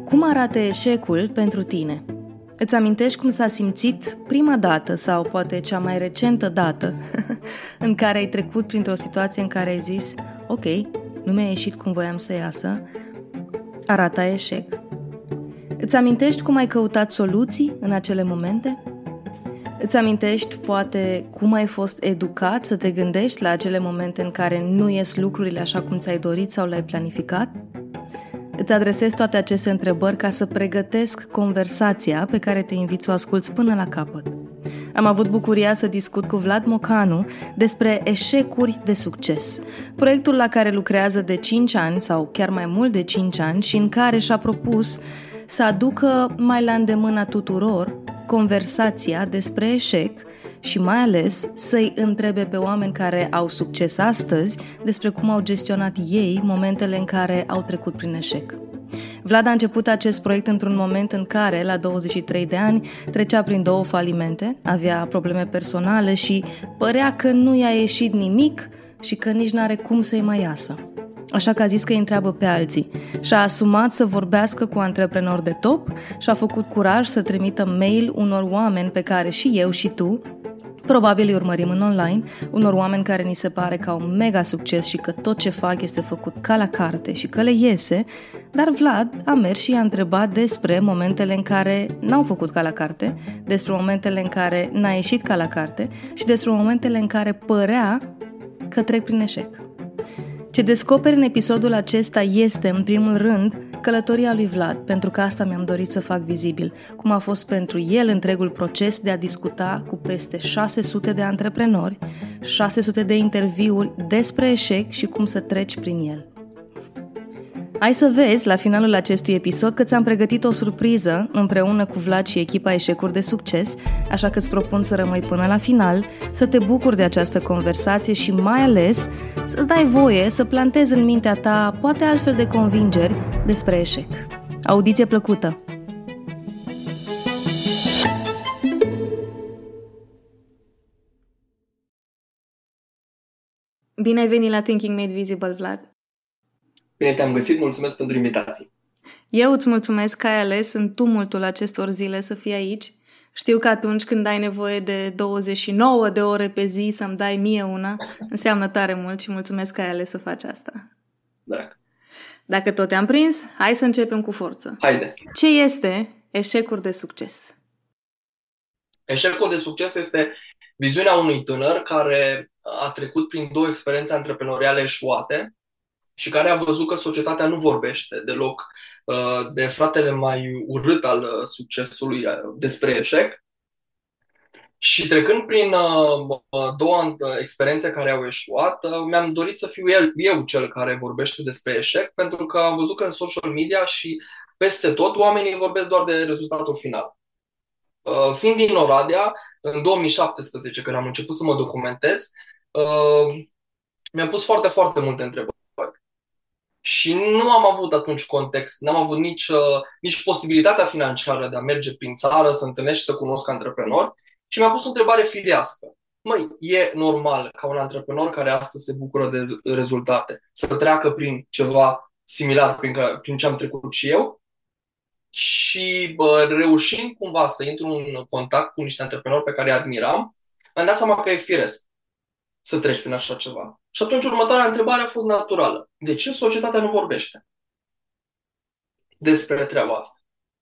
Cum arată eșecul pentru tine? Îți amintești cum s-a simțit prima dată sau poate cea mai recentă dată în care ai trecut printr-o situație în care ai zis ok, nu mi-a ieșit cum voiam să iasă, arată eșec? Îți amintești cum ai căutat soluții în acele momente? Îți amintești poate cum ai fost educat să te gândești la acele momente în care nu ies lucrurile așa cum ți-ai dorit sau le-ai planificat? Îți adresez toate aceste întrebări ca să pregătesc conversația pe care te invit să o asculți până la capăt. Am avut bucuria să discut cu Vlad Mocanu despre eșecuri de succes, proiectul la care lucrează de 5 ani sau chiar mai mult de 5 ani și în care și-a propus să aducă mai la îndemâna tuturor conversația despre eșec și mai ales să-i întrebe pe oameni care au succes astăzi despre cum au gestionat ei momentele în care au trecut prin eșec. Vlad a început acest proiect într-un moment în care, la 23 de ani, trecea prin 2 falimente, avea probleme personale și părea că nu i-a ieșit nimic și că nici n-are cum să-i mai iasă. Așa că a zis că îi întreabă pe alții. Și-a asumat să vorbească cu antreprenori de top și a făcut curaj să trimită mail unor oameni pe care și eu și tu probabil îi urmărim în online, unor oameni care ni se pare că au mega succes și că tot ce fac este făcut ca la carte și că le iese, dar Vlad a mers și i-a întrebat despre momentele în care n-au făcut ca la carte, despre momentele în care n-a ieșit ca la carte și despre momentele în care părea că trec prin eșec. Ce descoperi în episodul acesta este, în primul rând, călătoria lui Vlad, pentru că asta mi-am dorit să fac vizibil, cum a fost pentru el întregul proces de a discuta cu peste 600 de antreprenori, 600 de interviuri despre eșec și cum să treci prin el. Hai să vezi la finalul acestui episod că ți-am pregătit o surpriză împreună cu Vlad și echipa Eșecuri de Succes, așa că îți propun să rămâi până la final, să te bucuri de această conversație și mai ales să-ți dai voie să plantezi în mintea ta poate altfel de convingeri despre eșec. Audiție plăcută! Bine ai venit la Thinking Made Visible, Vlad! Bine te-am găsit, mulțumesc pentru invitație. Eu îți mulțumesc că ai ales în tumultul acestor zile să fii aici. Știu că atunci când ai nevoie de 29 de ore pe zi să-mi dai mie una, înseamnă tare mult și mulțumesc că ai ales să faci asta. Da. Dacă tot te-am prins, hai să începem cu forță. Haide! Ce este eșecul de succes? Eșecul de succes este viziunea unui tânăr care a trecut prin 2 experiențe antreprenoriale eșuate și care a văzut că societatea nu vorbește deloc de fratele mai urât al succesului despre eșec. Și trecând prin 2 experiențe care au eșuat, mi-am dorit să fiu eu cel care vorbește despre eșec, pentru că am văzut că în social media și peste tot oamenii vorbesc doar de rezultatul final. Fiind din Oradea, în 2017, când am început să mă documentez, mi-am pus foarte, foarte multe întrebări. Și nu am avut atunci context, n-am avut nici posibilitatea financiară de a merge prin țară, să întâlnesc și să cunosc antreprenori. Și mi-a pus o întrebare firească. Măi, e normal ca un antreprenor care astăzi se bucură de rezultate să treacă prin ceva similar prin ce am trecut și eu? Și reușind cumva să intru în contact cu niște antreprenori pe care îi admiram, mi-am dat seama că e firesc să treci prin așa ceva. Și atunci următoarea întrebare a fost naturală. De ce societatea nu vorbește despre treaba asta?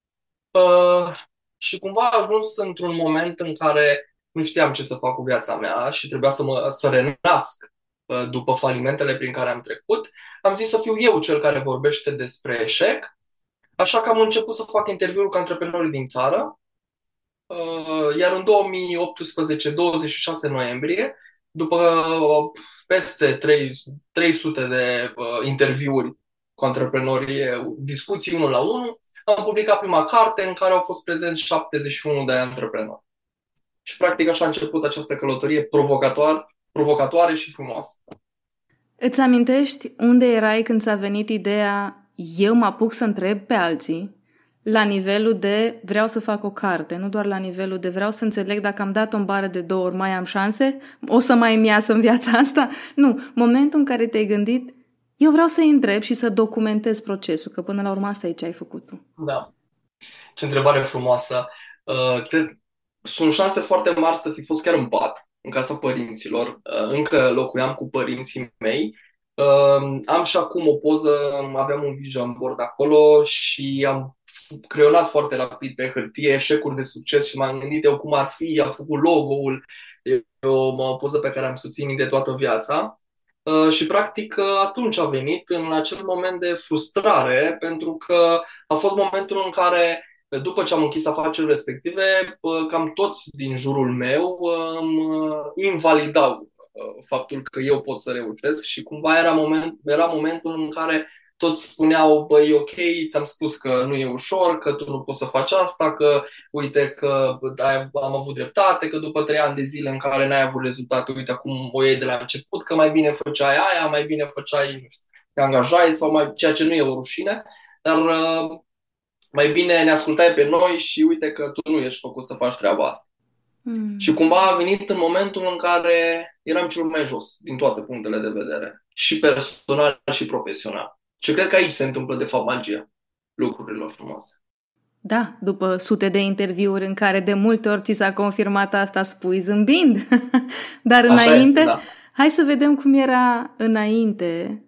Și cumva am ajuns într-un moment în care nu știam ce să fac cu viața mea și trebuia să renasc după falimentele prin care am trecut. Am zis să fiu eu cel care vorbește despre eșec, așa că am început să fac interviuri cu antreprenorii din țară, iar în 2018, 26 noiembrie, după peste 300 de interviuri cu antreprenorii, discuții 1 la 1, am publicat prima carte în care au fost prezenți 71 de antreprenori. Și practic așa a început această călătorie provocatoare și frumoasă. Îți amintești unde erai când ți-a venit ideea eu mă apuc să întreb pe alții la nivelul de vreau să fac o carte, nu doar la nivelul de vreau să înțeleg dacă am dat-o în bară de 2 ori mai am șanse, o să mai îmi iasă în viața asta? Nu, momentul în care te-ai gândit Eu vreau să-i întreb și să documentez procesul, că până la urmă asta e ce ai făcut tu. Da. Ce întrebare frumoasă. Cred sunt șanse foarte mari să fi fost chiar în pat, în casa părinților. Încă locuiam cu părinții mei. Am și acum o poză, aveam un vision board acolo și am creionat foarte rapid pe hârtie eșecuri de succes și m-am gândit eu cum ar fi, am făcut logo-ul, e o poză pe care am susținut de toată viața. Și practic atunci a venit în acel moment de frustrare, pentru că a fost momentul în care după ce am închis afacerile respective, cam toți din jurul meu invalidau faptul că eu pot să reușesc și cumva era momentul în care toți spuneau, băi, ok, ți-am spus că nu e ușor, că tu nu poți să faci asta, că uite că am avut dreptate, că după 3 ani de zile în care n-ai avut rezultate, uite acum o iei de la început, că mai bine făceai aia, mai bine făceai, nu știu, te angajai sau mai, ceea ce nu e o rușine, dar mai bine ne ascultai pe noi și uite că tu nu ești făcut să faci treaba asta. Și cumva a venit în momentul în care eram cel mai jos din toate punctele de vedere, și personal și profesional. Și cred că aici se întâmplă de fapt magia lucrurilor frumoase. Da, după sute de interviuri în care de multe ori ți s-a confirmat asta, spui zâmbind. Dar înainte, Așa este, da. hai să vedem cum era înainte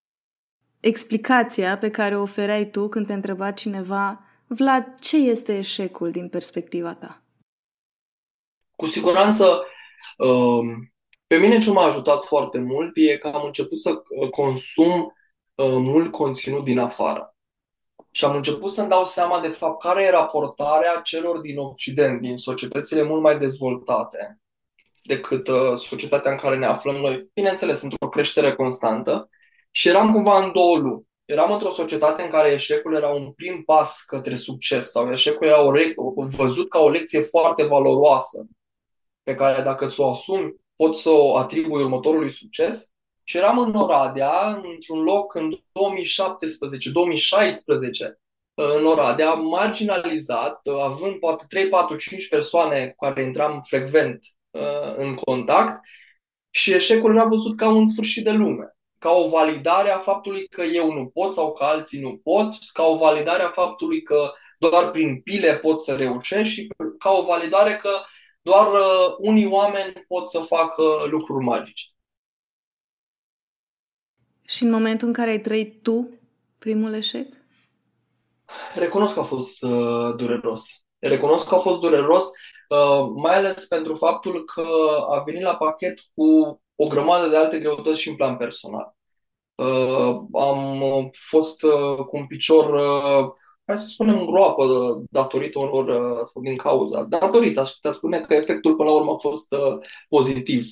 explicația pe care o ofereai tu când te întreba cineva, Vlad, ce este eșecul din perspectiva ta? Cu siguranță, pe mine ce m-a ajutat foarte mult e că am început să consum mult conținut din afară. Și am început să-mi dau seama de fapt care e raportarea celor din Occident, din societățile mult mai dezvoltate decât societatea în care ne aflăm noi, bineînțeles, într-o creștere constantă. Și eram cumva în două lumi. Eram într-o societate în care eșecul era un prim pas către succes sau eșecul era văzut ca o lecție foarte valoroasă pe care dacă ți-o asumi, poți să o atribui următorului succes. Și eram în Oradea, într-un loc în 2017-2016, în Oradea, marginalizat, având poate 3, 4, 5 persoane cu care intram frecvent în contact, și eșecul era văzut ca un sfârșit de lume, ca o validare a faptului că eu nu pot sau că alții nu pot, ca o validare a faptului că doar prin pile pot să reușesc și ca o validare că doar unii oameni pot să facă lucruri magice. Și în momentul în care ai trăit tu primul eșec? Recunosc că a fost dureros. Recunosc că a fost dureros, mai ales pentru faptul că a venit la pachet cu o grămadă de alte greutăți și în plan personal. Am fost cu un picior, hai să spunem, în groapă datorită unor, sau din cauza, datorită, aș putea spune că efectul până la urmă a fost pozitiv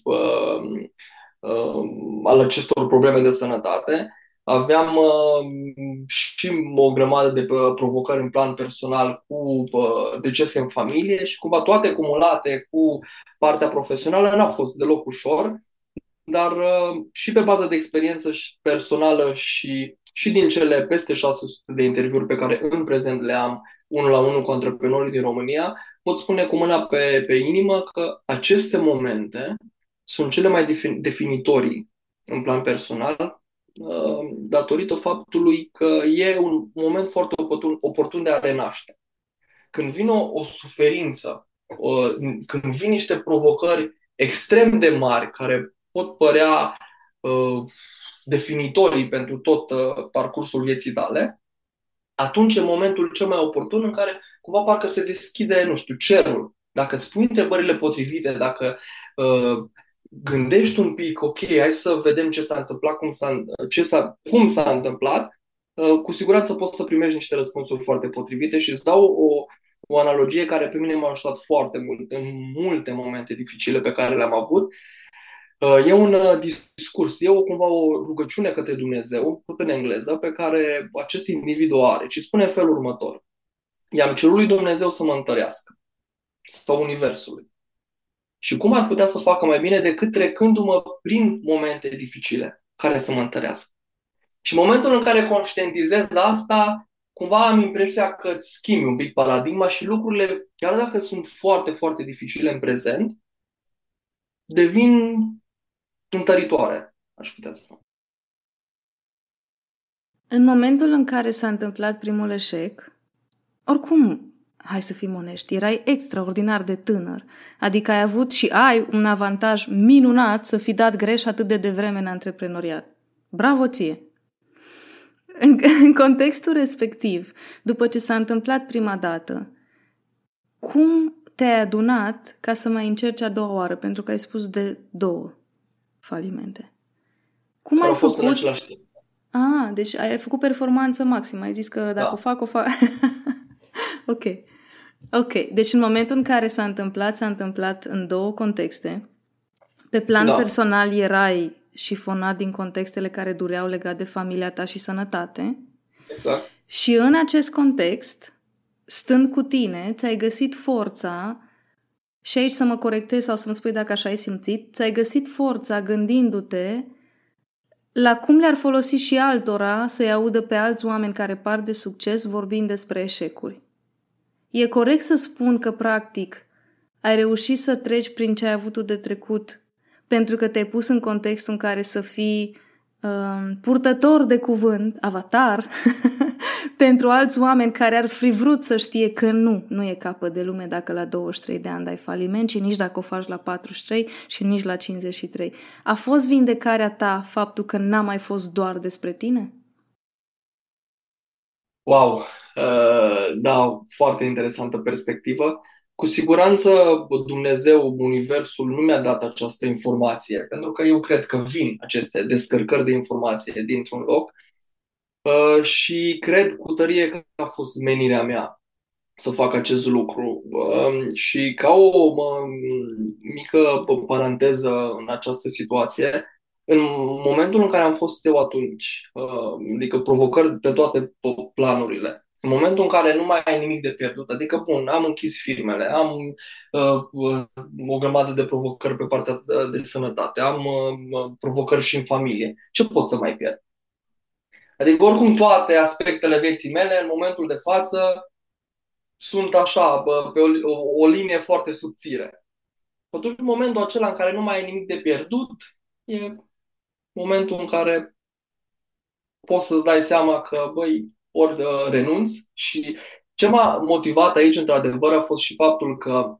al acestor probleme de sănătate. Aveam și o grămadă de provocări în plan personal cu decese în familie și cumva toate cumulate cu partea profesională n-a fost deloc ușor, dar și pe bază de experiență și personală și din cele peste 600 de interviuri pe care în prezent le am unul la unul cu antreprenorii din România, pot spune cu mâna pe inimă că aceste momente sunt cele mai definitorii în plan personal, datorită faptului că e un moment foarte oportun de a renaște. Când vine o suferință, când vin niște provocări extrem de mari care pot părea definitorii pentru tot parcursul vieții tale, atunci e momentul cel mai oportun în care cumva parcă se deschide, nu știu, cerul. Dacă îți pui întrebările potrivite, dacă gândești un pic, ok, hai să vedem ce s-a întâmplat, cum s-a întâmplat, cu siguranță poți să primești niște răspunsuri foarte potrivite și îți dau o analogie care pe mine m-a ajutat foarte mult în multe momente dificile pe care le-am avut. E un discurs, e cumva o rugăciune către Dumnezeu, tot în engleză, pe care acest individ o are și spune în felul următor. I-am cerut lui Dumnezeu să mă întărească, sau Universului. Și cum ar putea să facă mai bine decât trecându-mă prin momente dificile care să mă întărească? Și în momentul în care conștientizez asta, cumva am impresia că îți schimbi un pic paradigma și lucrurile, chiar dacă sunt foarte, foarte dificile în prezent, devin întăritoare, aș putea spune. În momentul în care s-a întâmplat primul eșec, oricum, hai să fim onești, erai extraordinar de tânăr. Adică ai avut și ai un avantaj minunat să fi dat greș atât de devreme în antreprenoriat. Bravo ție! În contextul respectiv, după ce s-a întâmplat prima dată, cum te-ai adunat ca să mai încerci a doua oară? Pentru că ai spus de 2 falimente. Cum ai fost făcut? în același timp. Deci ai făcut performanță maximă. Ai zis că dacă o fac. Ok. Ok. Deci în momentul în care s-a întâmplat în 2 contexte. Pe plan personal erai șifonat din contextele care dureau legat de familia ta și sănătate. Exact. Și în acest context, stând cu tine, ți-ai găsit forța, și aici să mă corectezi sau să mă spui dacă așa ai simțit, ți-ai găsit forța gândindu-te la cum le-ar folosi și altora să-i audă pe alți oameni care par de succes vorbind despre eșecuri. E corect să spun că, practic, ai reușit să treci prin ce ai avut tu de trecut pentru că te-ai pus în contextul în care să fii purtător de cuvânt, avatar, pentru alți oameni care ar fi vrut să știe că nu e capăt de lume dacă la 23 de ani dai faliment și nici dacă o faci la 43 și nici la 53. A fost vindecarea ta faptul că n-a mai fost doar despre tine? Wow! Da, foarte interesantă perspectivă. Cu siguranță Dumnezeu, Universul, nu mi-a dat această informație, pentru că eu cred că vin aceste descărcări de informație dintr-un loc și cred cu tărie că a fost menirea mea să fac acest lucru. Și ca o mică paranteză în această situație, în momentul în care am fost eu atunci, adică provocări pe toate planurile, în momentul în care nu mai ai nimic de pierdut, adică, bun, am închis firmele, am o grămadă de provocări pe partea de sănătate, am provocări și în familie, ce pot să mai pierd? Adică, oricum, toate aspectele vieții mele, în momentul de față, sunt așa, pe o linie foarte subțire. Atunci, în momentul acela în care nu mai ai nimic de pierdut, e momentul în care poți să-ți dai seama că, băi, ori renunți. Și ce m-a motivat aici, într-adevăr, a fost și faptul că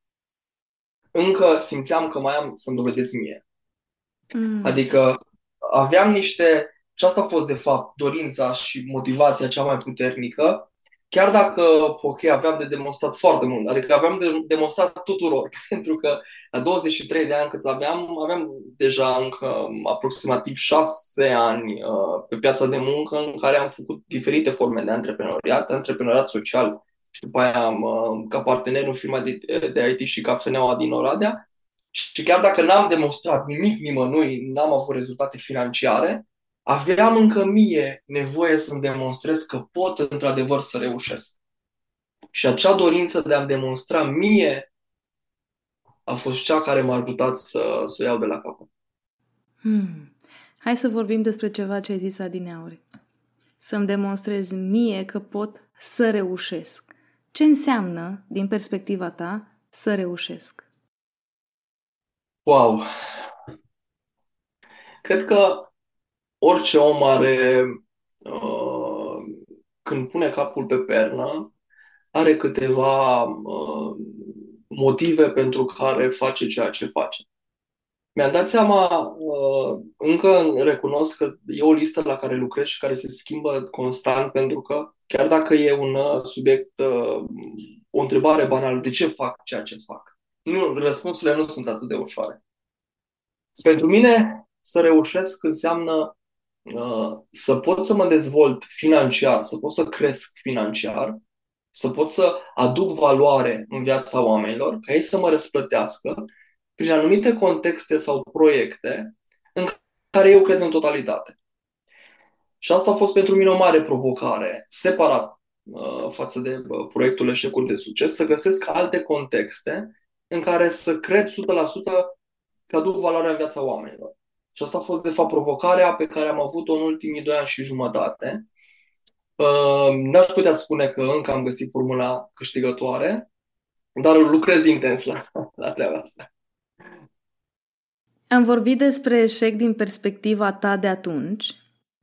încă simțeam că mai am să-mi dovedesc mie. Adică aveam niște... Și asta a fost, de fapt, dorința și motivația cea mai puternică, chiar dacă, ok, aveam de demonstrat foarte mult, adică aveam de demonstrat tuturor, pentru că la 23 de ani cât aveam deja încă aproximativ 6 ani pe piața de muncă în care am făcut diferite forme de antreprenoriat social și după aia am, ca partener în firma de IT și cafeneaua din Oradea. Și chiar dacă n-am demonstrat nimic nimănui, n-am avut rezultate financiare, aveam încă mie nevoie să-mi demonstrez că pot într-adevăr să reușesc. Și acea dorință de a-mi demonstra mie a fost cea care m-a ajutat să o iau de la capăt. Hai să vorbim despre ceva ce ai zis adineauri. Să-mi demonstrez mie că pot să reușesc. Ce înseamnă, din perspectiva ta, să reușesc? Wow! Cred că orice om are, când pune capul pe pernă, are câteva motive pentru care face ceea ce face. Mi-am dat seama, încă recunosc că e o listă la care lucrez și care se schimbă constant, pentru că chiar dacă e un subiect, o întrebare banală, de ce fac ceea ce fac? Nu, răspunsurile nu sunt atât de ușoare. Pentru mine, să reușesc înseamnă să pot să mă dezvolt financiar, să pot să cresc financiar, să pot să aduc valoare în viața oamenilor, ca ei să mă răsplătească prin anumite contexte sau proiecte în care eu cred în totalitate. Și asta a fost pentru mine o mare provocare, separat față de proiectul Eșecuri de Succes, să găsesc alte contexte în care să cred 100% că aduc valoare în viața oamenilor. Și asta a fost, de fapt, provocarea pe care am avut-o în ultimii 2 ani și jumătate. N-aș putea spune că încă am găsit formula câștigătoare, dar lucrez intens la treaba asta. Am vorbit despre eșec din perspectiva ta de atunci,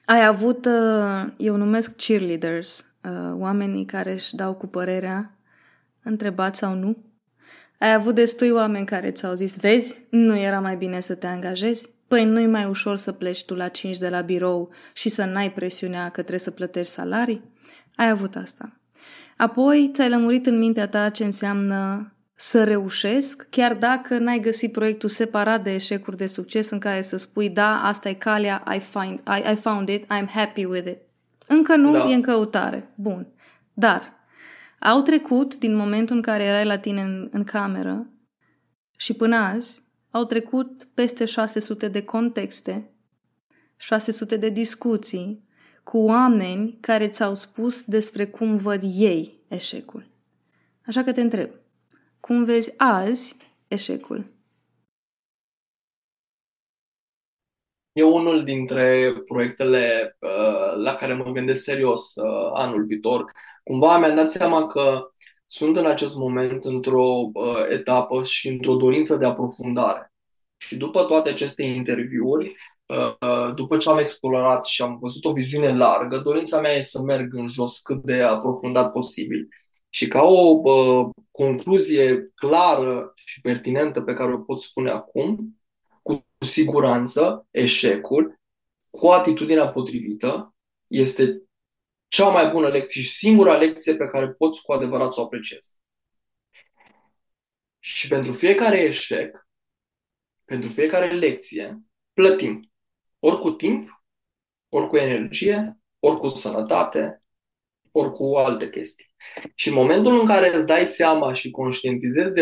Ai avut, eu numesc cheerleaders, oamenii care își dau cu părerea, întrebat sau nu? Ai avut destui oameni care ți-au zis, vezi, nu era mai bine să te angajezi? Păi nu-i mai ușor să pleci tu la 5 de la birou și să n-ai presiunea că trebuie să plătești salarii? Ai avut asta. Apoi ți-ai lămurit în mintea ta ce înseamnă să reușesc, chiar dacă n-ai găsit proiectul separat de eșecuri de succes în care să spui, da, asta e calea, I found it, I'm happy with it. Încă nu, Da. e în căutare. Bun. Dar au trecut, din momentul în care erai la tine în cameră și până azi, au trecut peste 600 de contexte, 600 de discuții cu oameni care ți-au spus despre cum văd ei eșecul. Așa că te întreb, cum vezi azi eșecul? E unul dintre proiectele la care mă gândesc serios anul viitor. Cumva mi-am dat seama că sunt în acest moment într-o etapă și într-o dorință de aprofundare. Și după toate aceste interviuri, după ce am explorat și am văzut o viziune largă, dorința mea e să merg în jos cât de aprofundat posibil. Și ca o concluzie clară și pertinentă pe care o pot spune acum, cu siguranță, eșecul, cu atitudinea potrivită, este cea mai bună lecție și singura lecție pe care poți cu adevărat să o apreciezi. Și pentru fiecare eșec, pentru fiecare lecție, plătim. Ori cu timp, ori cu energie, ori cu sănătate, ori cu alte chestii. Și în momentul în care îți dai seama și conștientizezi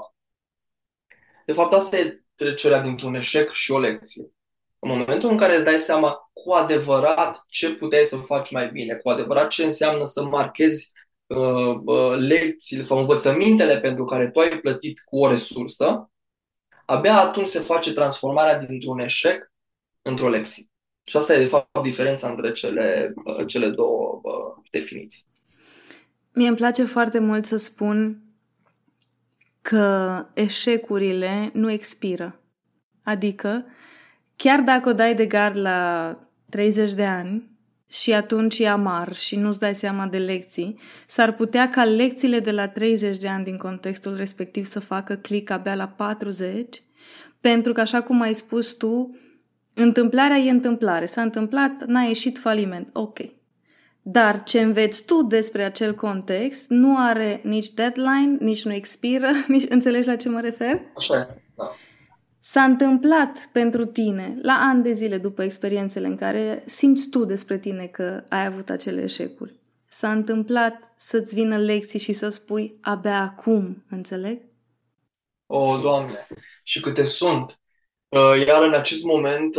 de fapt asta e trecerea dintr-un eșec și o lecție. În momentul în care îți dai seama cu adevărat ce puteai să faci mai bine, cu adevărat ce înseamnă să marchezi lecțiile sau învățămintele pentru care tu ai plătit cu o resursă, abia atunci se face transformarea dintr-un eșec într-o lecție. Și asta e, de fapt, diferența între cele două definiții. Mie îmi place foarte mult să spun că eșecurile nu expiră. Adică, chiar dacă o dai de gard la 30 de ani și atunci e amar și nu-ți dai seama de lecții, s-ar putea ca lecțiile de la 30 de ani din contextul respectiv să facă click abia la 40, pentru că, așa cum ai spus tu, întâmplarea e întâmplare. S-a întâmplat, n-a ieșit faliment. Ok. Dar ce înveți tu despre acel context nu are nici deadline, nici nu expiră, nici înțelegi la ce mă refer? Așa este, da. S-a întâmplat pentru tine, la ani de zile după experiențele în care simți tu despre tine că ai avut acele eșecuri. S-a întâmplat să-ți vină lecții și să spui abia acum, înțeleg? O, Doamne, și câte sunt. Iar în acest moment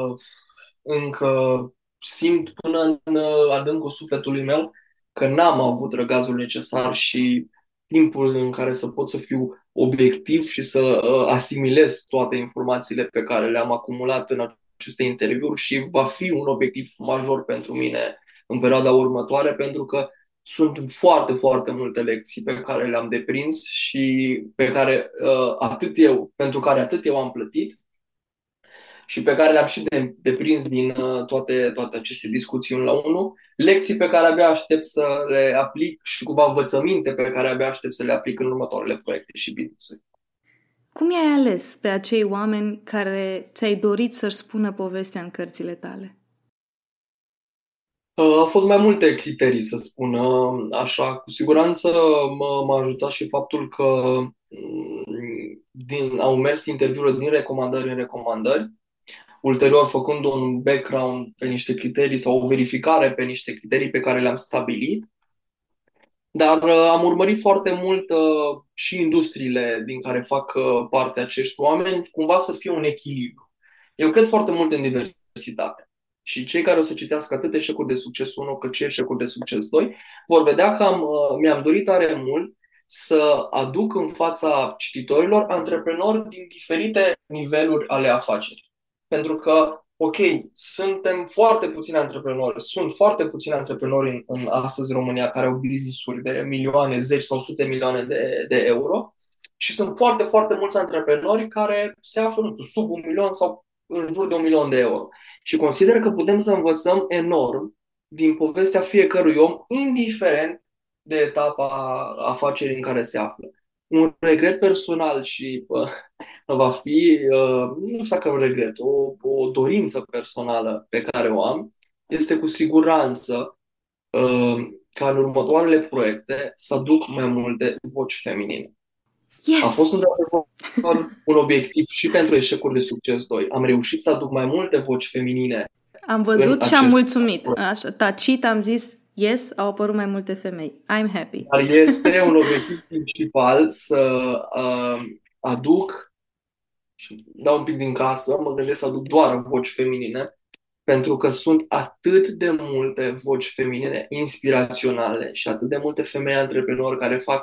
încă simt până în adâncul sufletului meu că n-am avut răgazul necesar și timpul în care să pot să fiu obiectiv și să asimilez toate informațiile pe care le-am acumulat în aceste interviuri și va fi un obiectiv major pentru mine în perioada următoare, pentru că sunt foarte, foarte multe lecții pe care le-am deprins și pe care pentru care atât eu am plătit și pe care le-am și deprins din toate aceste discuții unul la unul, lecții pe care abia aștept să le aplic și cumva învățăminte pe care abia aștept să le aplic în următoarele proiecte și business-uri. Cum i-ai ales pe acei oameni care ți-ai dorit să-și spună povestea în cărțile tale? Au fost mai multe criterii, să spun așa. Cu siguranță m-a ajutat și faptul că au mers interviurile din recomandări în recomandări, ulterior făcând un background pe niște criterii sau o verificare pe niște criterii pe care le-am stabilit. Dar am urmărit foarte mult și industriile din care fac parte acești oameni, cumva să fie un echilibru. Eu cred foarte mult în diversitate. Și cei care o să citească atât eșecuri de succes 1 cât și eșecuri de succes 2 vor vedea că mi-am dorit tare mult să aduc în fața cititorilor antreprenori din diferite niveluri ale afacerii. Pentru că, ok, sunt foarte puțini antreprenori în astăzi România care au business-uri de milioane, zeci sau sute milioane de euro și sunt foarte, foarte mulți antreprenori care se află, nu știu, sub 1 milion sau în jur de 1.000.000 de euro. Și consider că putem să învățăm enorm din povestea fiecărui om, indiferent de etapa afacerii în care se află. Un regret personal și va fi, nu știu dacă un regret, o dorință personală pe care o am, este cu siguranță ca în următoarele proiecte să aduc mai multe voci feminine. A fost Yes! într-adevăr un obiectiv și pentru Eșecuri de Succes 2. Am reușit să aduc mai multe voci feminine Am în văzut și am acest mulțumit. proiect. Așa, tacit am zis, yes, au apărut mai multe femei. I'm happy. Dar este un obiectiv principal să aduc, și dau un pic din casă, mă gândesc să aduc doar voci feminine, pentru că sunt atât de multe voci feminine inspiraționale și atât de multe femei antreprenori care fac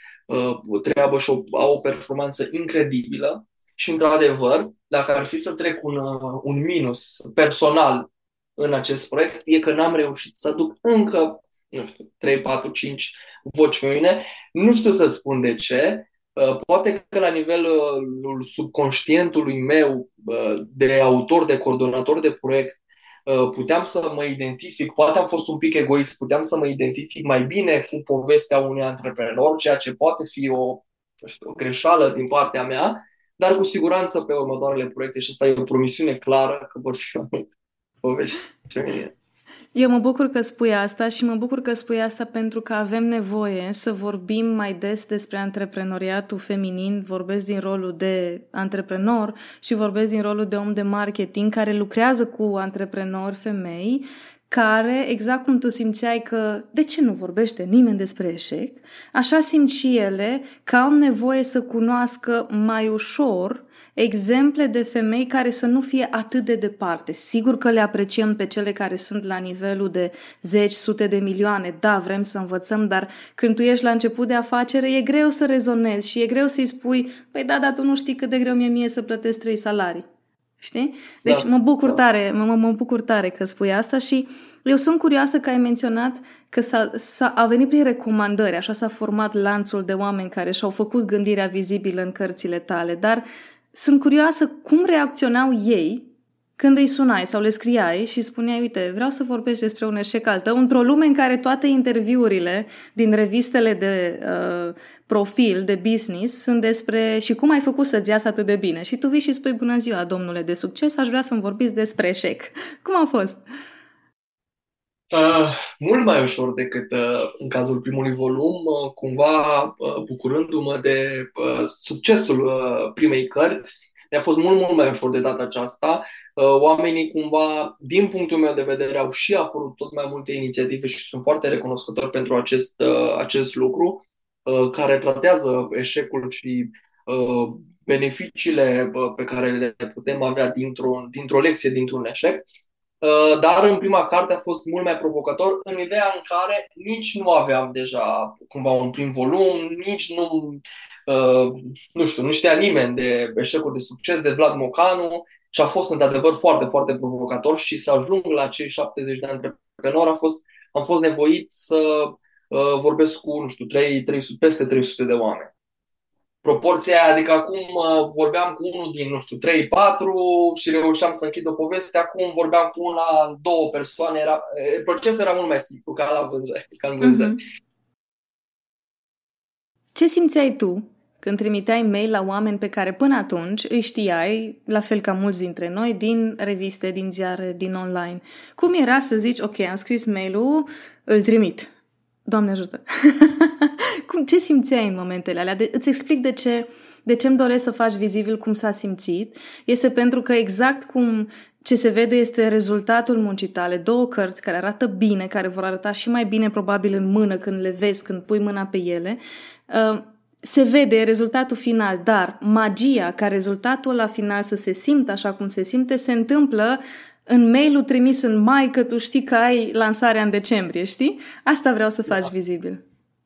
o treabă și au o performanță incredibilă. Și, într-adevăr, dacă ar fi să trec un minus personal în acest proiect, e că n-am reușit să aduc încă, nu știu, 3, 4, 5 voci feminine. Nu știu să spun de ce. Poate că la nivelul subconștientului meu de autor, de coordonator de proiect, puteam să mă identific, poate am fost un pic egoist, puteam să mă identific mai bine cu povestea unui antreprenor, ceea ce poate fi o greșeală din partea mea, dar cu siguranță pe următoarele proiecte, și asta e o promisiune clară, că vor fi mai multe povești feminine. Eu mă bucur că spui asta și mă bucur că spui asta pentru că avem nevoie să vorbim mai des despre antreprenoriatul feminin. Vorbesc din rolul de antreprenor și vorbesc din rolul de om de marketing care lucrează cu antreprenori femei care, exact cum tu simțeai că de ce nu vorbește nimeni despre eșec, așa simt și ele că au nevoie să cunoască mai ușor exemple de femei care să nu fie atât de departe. Sigur că le apreciem pe cele care sunt la nivelul de zeci, sute de milioane. Da, vrem să învățăm, dar când tu ești la început de afacere, e greu să rezonezi și e greu să-i spui, păi da, dar tu nu știi cât de greu mi-e mie să plătesc 3 salarii. Știi? Deci mă bucur tare, mă bucur tare că spui asta și eu sunt curioasă că ai menționat că a venit prin recomandări, așa s-a format lanțul de oameni care și-au făcut gândirea vizibilă în cărțile tale, dar sunt curioasă cum reacționau ei când îi sunai sau le scriai și spuneai, uite, vreau să vorbești despre un eșec al tău, într-o lume în care toate interviurile din revistele de profil, de business, sunt despre și cum ai făcut să-ți iasă atât de bine. Și tu vii și spui, bună ziua, domnule de succes, aș vrea să-mi vorbiți despre eșec. Cum a fost? Mult mai ușor decât în cazul primului volum, cumva bucurându-mă de succesul primei cărți, mi-a fost mult, mult mai ușor de data aceasta. Oamenii cumva, din punctul meu de vedere, au și apărut tot mai multe inițiative și sunt foarte recunoscător pentru acest lucru, care tratează eșecul și beneficiile pe care le putem avea dintr-o lecție, dintr-un eșec. Dar în prima carte a fost mult mai provocator în ideea în care nici nu aveam deja cumva un prim volum, nici nu știu, nu știa nimeni de Eșecuri de Succes, de Vlad Mocanu și a fost într-adevăr foarte, foarte provocator și să ajung la cei 70 de antreprenori am fost nevoit să vorbesc cu, nu știu, peste 300 de oameni. Proporția aia, adică acum vorbeam cu unul din, nu știu, 3-4 și reușeam să închid o poveste, acum vorbeam cu una, 2 persoane, procesul era mult mai simplu ca la vânzări, ca în vânzări. Ce simțeai tu când trimiteai mail la oameni pe care până atunci îi știai, la fel ca mulți dintre noi, din reviste, din ziare, din online? Cum era să zici, ok, am scris mail-ul, îl trimit. Doamne ajută! Ce simțeai în momentele alea? Îți explic de ce îmi doresc să faci vizibil cum s-a simțit. Este pentru că exact cum ce se vede este rezultatul muncii tale. 2 cărți care arată bine, care vor arăta și mai bine probabil în mână când le vezi, când pui mâna pe ele. Se vede rezultatul final, dar magia ca rezultatul la final să se simtă așa cum se simte se întâmplă în mail-ul trimis în mai, că tu știi că ai lansarea în decembrie, știi? Asta vreau să faci vizibil.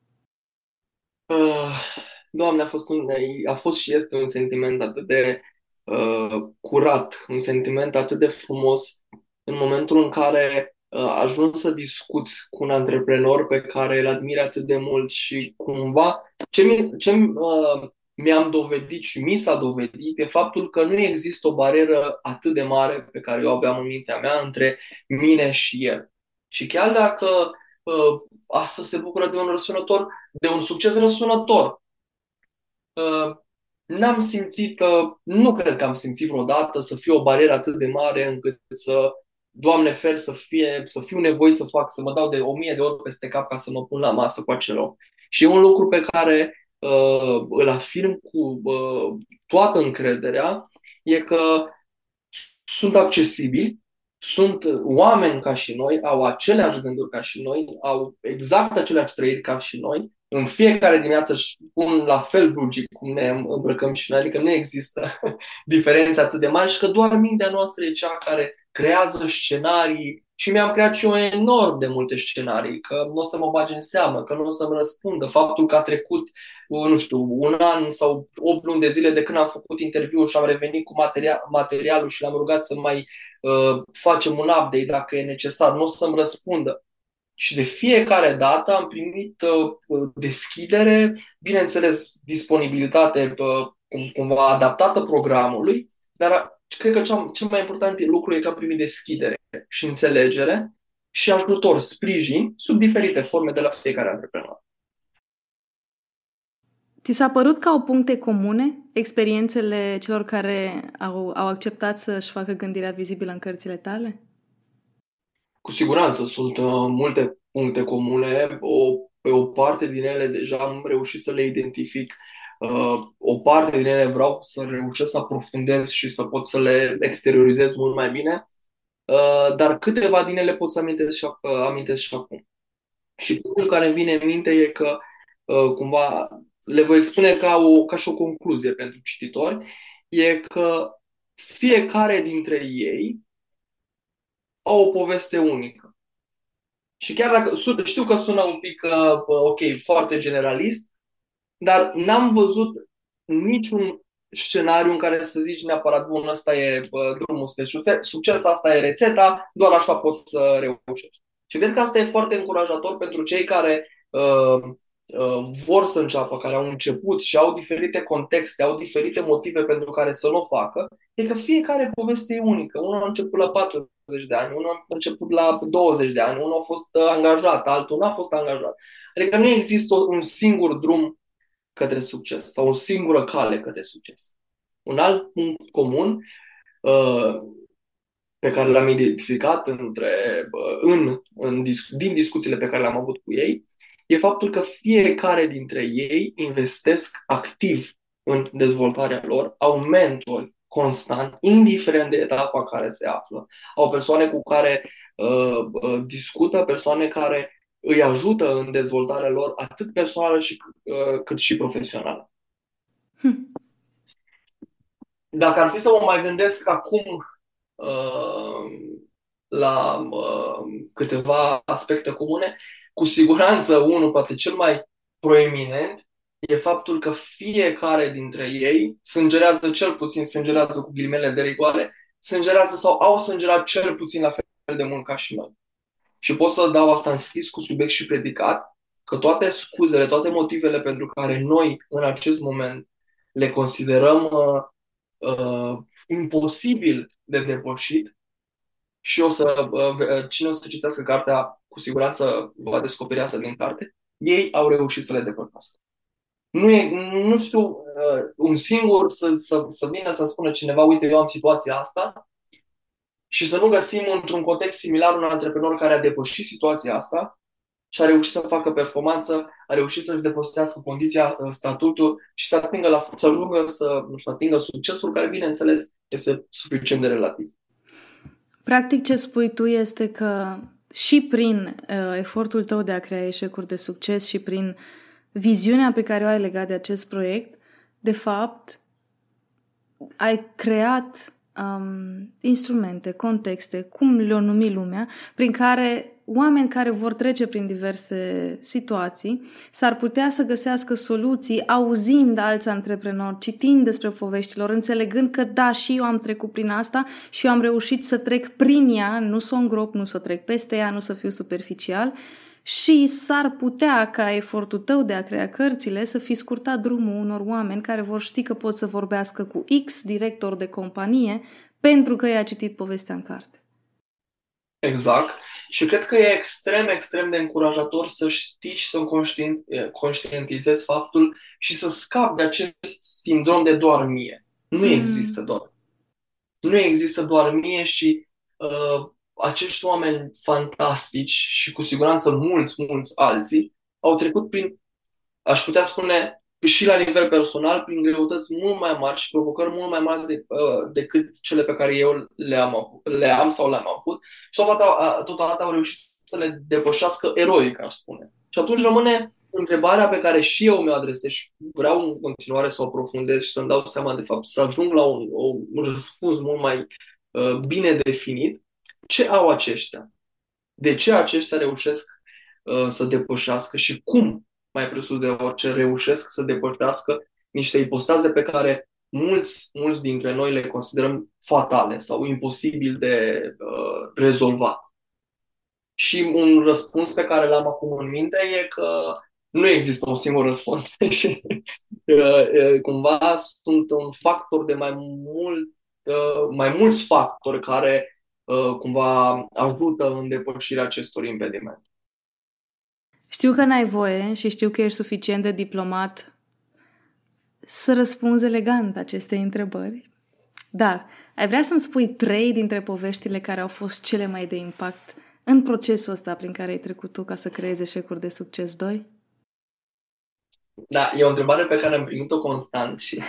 Doamne, a fost și este un sentiment atât de curat, un sentiment atât de frumos în momentul în care ajung să discuți cu un antreprenor pe care îl admiri atât de mult și cumva ce mi-am dovedit și mi s-a dovedit e faptul că nu există o barieră atât de mare pe care eu aveam în mintea mea între mine și el. Și chiar dacă astăzi se bucură de un succes răsunător, uh, n-am simțit, nu cred că am simțit vreodată să fie o barieră atât de mare încât Doamne fer, să fiu nevoit să mă dau de 1000 de ori peste cap ca să mă pun la masă cu acel om. Și e un lucru pe care îl afirm cu toată încrederea, e că sunt accesibili, sunt oameni ca și noi, au aceleași gânduri ca și noi, au exact aceleași trăiri ca și noi. În fiecare dimineață își pun la fel blugii cum ne îmbrăcăm și noi, adică nu există diferențe atât de mari și că doar mintea noastră e cea care creează scenarii și mi-am creat și eu enorm de multe scenarii, că nu o să mă bage în seamă, că nu o să-mi răspundă. Faptul că a trecut, nu știu, un an sau 8 luni de zile de când am făcut interviul și am revenit cu materialul și l-am rugat să mai facem un update dacă e necesar, nu o să-mi răspundă. Și de fiecare dată am primit deschidere, bineînțeles disponibilitate cumva adaptată programului, dar cred că cel mai important lucru e că am primit deschidere și înțelegere și ajutor, sprijin sub diferite forme de la fiecare antreprenor. Ți s-a părut că au puncte comune experiențele celor care au acceptat să-și facă gândirea vizibilă în cărțile tale? Cu siguranță sunt multe puncte comune. Pe o parte din ele deja am reușit să le identific. O parte din ele vreau să reușesc să aprofundez și să pot să le exteriorizez mult mai bine. Dar câteva din ele pot să amintesc și acum. Și punctul care îmi vine în minte e că cumva le voi expune ca și o concluzie pentru cititori, e că fiecare dintre ei au o poveste unică. Și chiar dacă știu că sună un pic, ok, foarte generalist, dar n-am văzut niciun scenariu în care să zici neapărat, bun, ăsta e drumul spre succes, asta e rețeta, doar așa poți să reușești. Și cred că asta e foarte încurajator pentru cei care vor să înceapă, care au început și au diferite contexte, au diferite motive pentru care să nu o facă, e că fiecare poveste e unică. Unul a început la 40 de ani, unul a început la 20 de ani, unul a fost angajat, altul nu a fost angajat. Adică nu există un singur drum către succes sau o singură cale către succes. Un alt punct comun pe care l-am identificat din discuțiile pe care le-am avut cu ei e faptul că fiecare dintre ei investesc activ în dezvoltarea lor, au mentori constant, indiferent de etapa în care se află. Au persoane cu care discută, persoane care îi ajută în dezvoltarea lor, atât personală cât și profesională. Dacă ar fi să mă mai gândesc acum la câteva aspecte comune, cu siguranță unul, poate cel mai proeminent, e faptul că fiecare dintre ei sângerează cu ghilimele de rigoare, sângerează sau au sângerat cel puțin la fel de mult ca și noi. Și pot să dau asta în scris cu subiect și predicat, că toate scuzele, toate motivele pentru care noi în acest moment le considerăm imposibil de depășit, și cine o să citească cartea, cu siguranță va descoperi asta din carte, ei au reușit să le depășească. Nu știu, un singur să vină să spună cineva, uite, eu am situația asta, și să nu găsim într-un context similar un antreprenor care a depășit situația asta și a reușit să facă performanță, a reușit să-și depășească condiția, statutul și să ajungă să atingă succesul, care, bineînțeles, este suficient de relativ. Practic, ce spui tu este că și prin efortul tău de a crea eșecuri de succes și prin viziunea pe care o ai legat de acest proiect, de fapt, ai creat instrumente, contexte, cum le-o numi lumea, prin care oameni care vor trece prin diverse situații s-ar putea să găsească soluții auzind alți antreprenori, citind despre poveștilor, înțelegând că da, și eu am trecut prin asta și eu am reușit să trec prin ea, nu să o îngrop, nu să trec peste ea, nu să fiu superficial și s-ar putea ca efortul tău de a crea cărțile să fi scurtat drumul unor oameni care vor ști că pot să vorbească cu X director de companie pentru că i-a citit povestea în carte. Exact. Și cred că e extrem, extrem de încurajator să știi și să conștientizezi faptul și să scapi de acest sindrom de doar mie. Nu există doar. Nu există doar mie și acești oameni fantastici și cu siguranță mulți, mulți alții au trecut prin, aș putea spune, și la nivel personal, prin greutăți mult mai mari și provocări mult mai mari decât cele pe care eu le am sau le-am avut și totodată au reușit să le depășească eroic, aș spune. Și atunci rămâne întrebarea pe care și eu mi-o adresez și vreau în continuare să o aprofundez și să-mi dau seama, de fapt, să ajung la un răspuns mult mai bine definit. Ce au aceștia? De ce aceștia reușesc să depășească și cum, mai presus de orice, reușesc să depășească niște ipostaze pe care mulți dintre noi le considerăm fatale sau imposibil de rezolvat. Și un răspuns pe care l-am acum în minte e că nu există un singur răspuns și cumva sunt un factor de mai mulți factori care cumva ajută în depășirea acestor impedimente. Știu că n-ai voie și știu că ești suficient de diplomat să răspunzi elegant acestei întrebări, dar ai vrea să-mi spui 3 dintre poveștile care au fost cele mai de impact în procesul ăsta prin care ai trecut tu ca să creezi Eșecuri de Succes 2? Da, e o întrebare pe care am primit-o constant și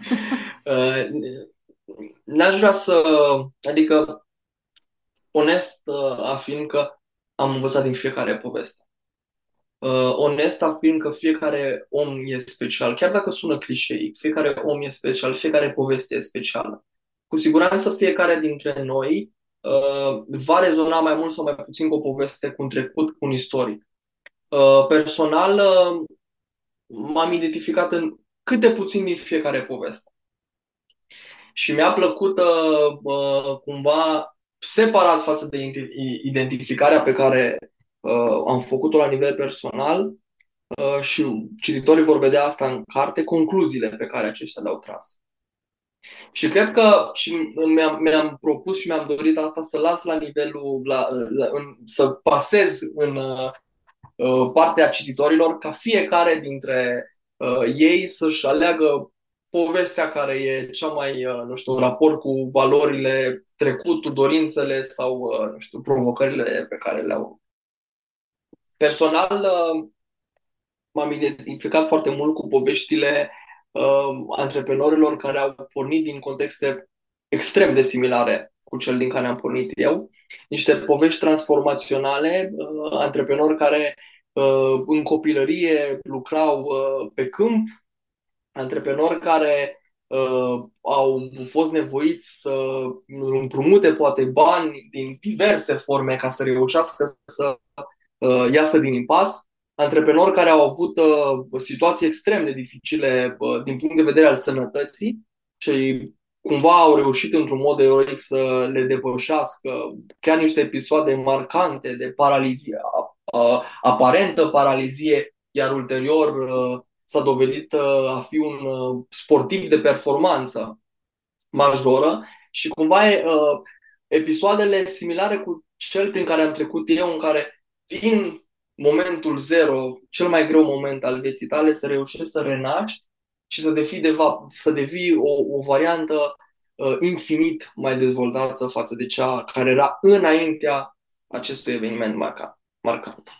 n-aș vrea adică, onest afirm că am învățat din fiecare poveste. Onest afirm că fiecare om e special, chiar dacă sună clișeic, fiecare om e special, fiecare poveste e specială. Cu siguranță fiecare dintre noi va rezona mai mult sau mai puțin cu o poveste, cu un trecut, cu un istoric. Personal, m-am identificat în câte puțin din fiecare poveste. Și mi-a plăcut cumva separat față de identificarea pe care am făcut-o la nivel personal și cititorii vor vedea asta în carte, concluziile pe care aceștia le-au tras. Și cred că și mi-am propus și mi-am dorit asta, să las la nivelul, să pasez în partea cititorilor, ca fiecare dintre ei să-și aleagă povestea care e cea mai, nu știu, în raport cu valorile, trecutul, dorințele sau, nu știu, provocările pe care le-au. Personal, m-am identificat foarte mult cu poveștile antreprenorilor care au pornit din contexte extrem de similare cu cel din care am pornit eu. Niște povești transformaționale, antreprenori care în copilărie lucrau pe câmp, antreprenori care au fost nevoiți să împrumute poate bani din diverse forme ca să reușească să iasă din impas, antreprenori care au avut situații extrem de dificile din punct de vedere al sănătății și cumva au reușit într-un mod eroic să le depășească chiar niște episoade marcante de paralizie, aparentă paralizie, iar ulterior s-a dovedit a fi un sportiv de performanță majoră și cumva episoadele similare cu cel prin care am trecut eu, în care din momentul zero, cel mai greu moment al vieții tale, să reușești să renaști și să devii o variantă infinit mai dezvoltată față de cea care era înaintea acestui eveniment marcant.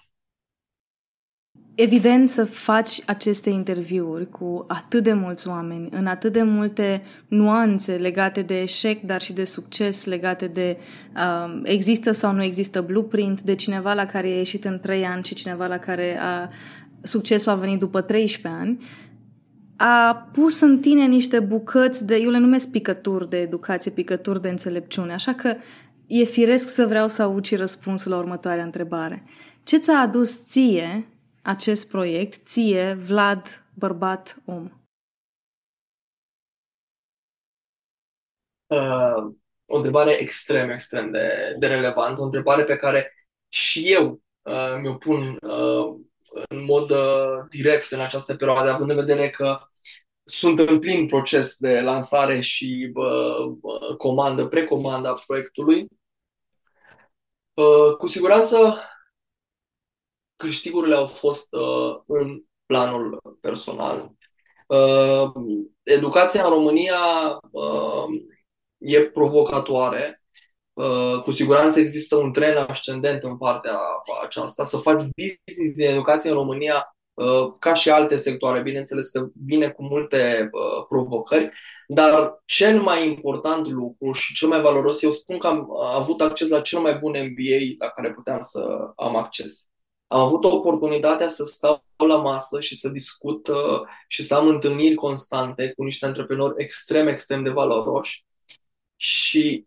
Evident, să faci aceste interviuri cu atât de mulți oameni, în atât de multe nuanțe legate de eșec, dar și de succes, legate de există sau nu există blueprint, de cineva la care a ieșit în 3 ani și cineva la care succesul a venit după 13 ani, a pus în tine niște bucăți eu le numesc picături de educație, picături de înțelepciune, așa că e firesc să vreau să aud și răspunsul la următoarea întrebare. Ce ți-a adus ție acest proiect, ție, Vlad, bărbat, om? O întrebare extrem, extrem de relevantă, o întrebare pe care și eu mi-o pun în mod direct în această perioadă, având în vedere că sunt în plin proces de lansare și precomandă a proiectului. Cu siguranță câștigurile au fost în planul personal. Uh, Educația în România e provocatoare. Cu siguranță există un tren ascendent în partea aceasta. Să faci business din educație în România, ca și alte sectoare, bineînțeles că vine cu multe provocări, dar cel mai important lucru și cel mai valoros, eu spun că am avut acces la cel mai bun MBA la care puteam să am acces. Am avut oportunitatea să stau la masă și să discut și să am întâlniri constante cu niște antreprenori extrem, extrem de valoroși. Și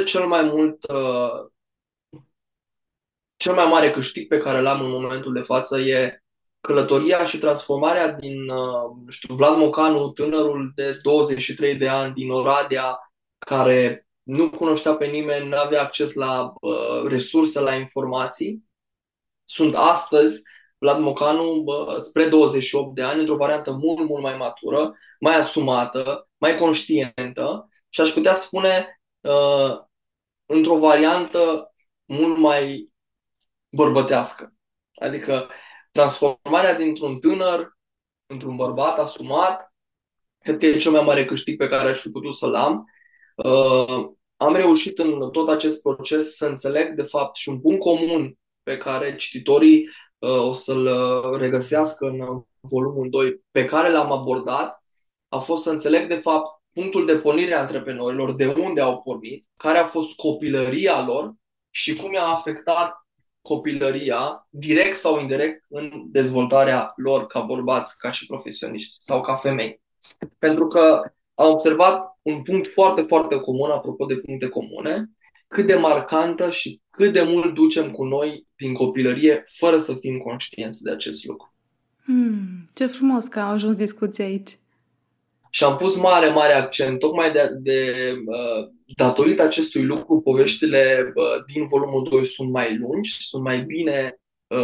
cel mai mare câștig pe care l-am în momentul de față e călătoria și transformarea din, nu știu, Vlad Mocanu, tânărul de 23 de ani din Oradea, care nu cunoștea pe nimeni, nu avea acces la resurse, la informații. Sunt astăzi Vlad Mocanu spre 28 de ani, într-o variantă mult, mult mai matură, mai asumată, mai conștientă și aș putea spune într-o variantă mult mai bărbătească. Adică transformarea dintr-un tânăr într-un bărbat asumat, cred că e cel mai mare câștig pe care aș fi putut să-l am. Am reușit în tot acest proces să înțeleg, de fapt, și un punct comun pe care cititorii o să-l regăsească în volumul 2, pe care l-am abordat, a fost să înțeleg, de fapt, punctul de pornire a antreprenorilor, de unde au pornit, care a fost copilăria lor și cum i-a afectat copilăria, direct sau indirect, în dezvoltarea lor ca bărbați, ca și profesioniști sau ca femei. Pentru că am observat un punct foarte, foarte comun, apropo de puncte comune, cât de marcantă și cât de mult ducem cu noi din copilărie, fără să fim conștienți de acest lucru. Ce frumos că au ajuns discuția aici. Și am pus mare, mare accent, tocmai datorită acestui lucru, poveștile din volumul 2 sunt mai lungi, sunt mai bine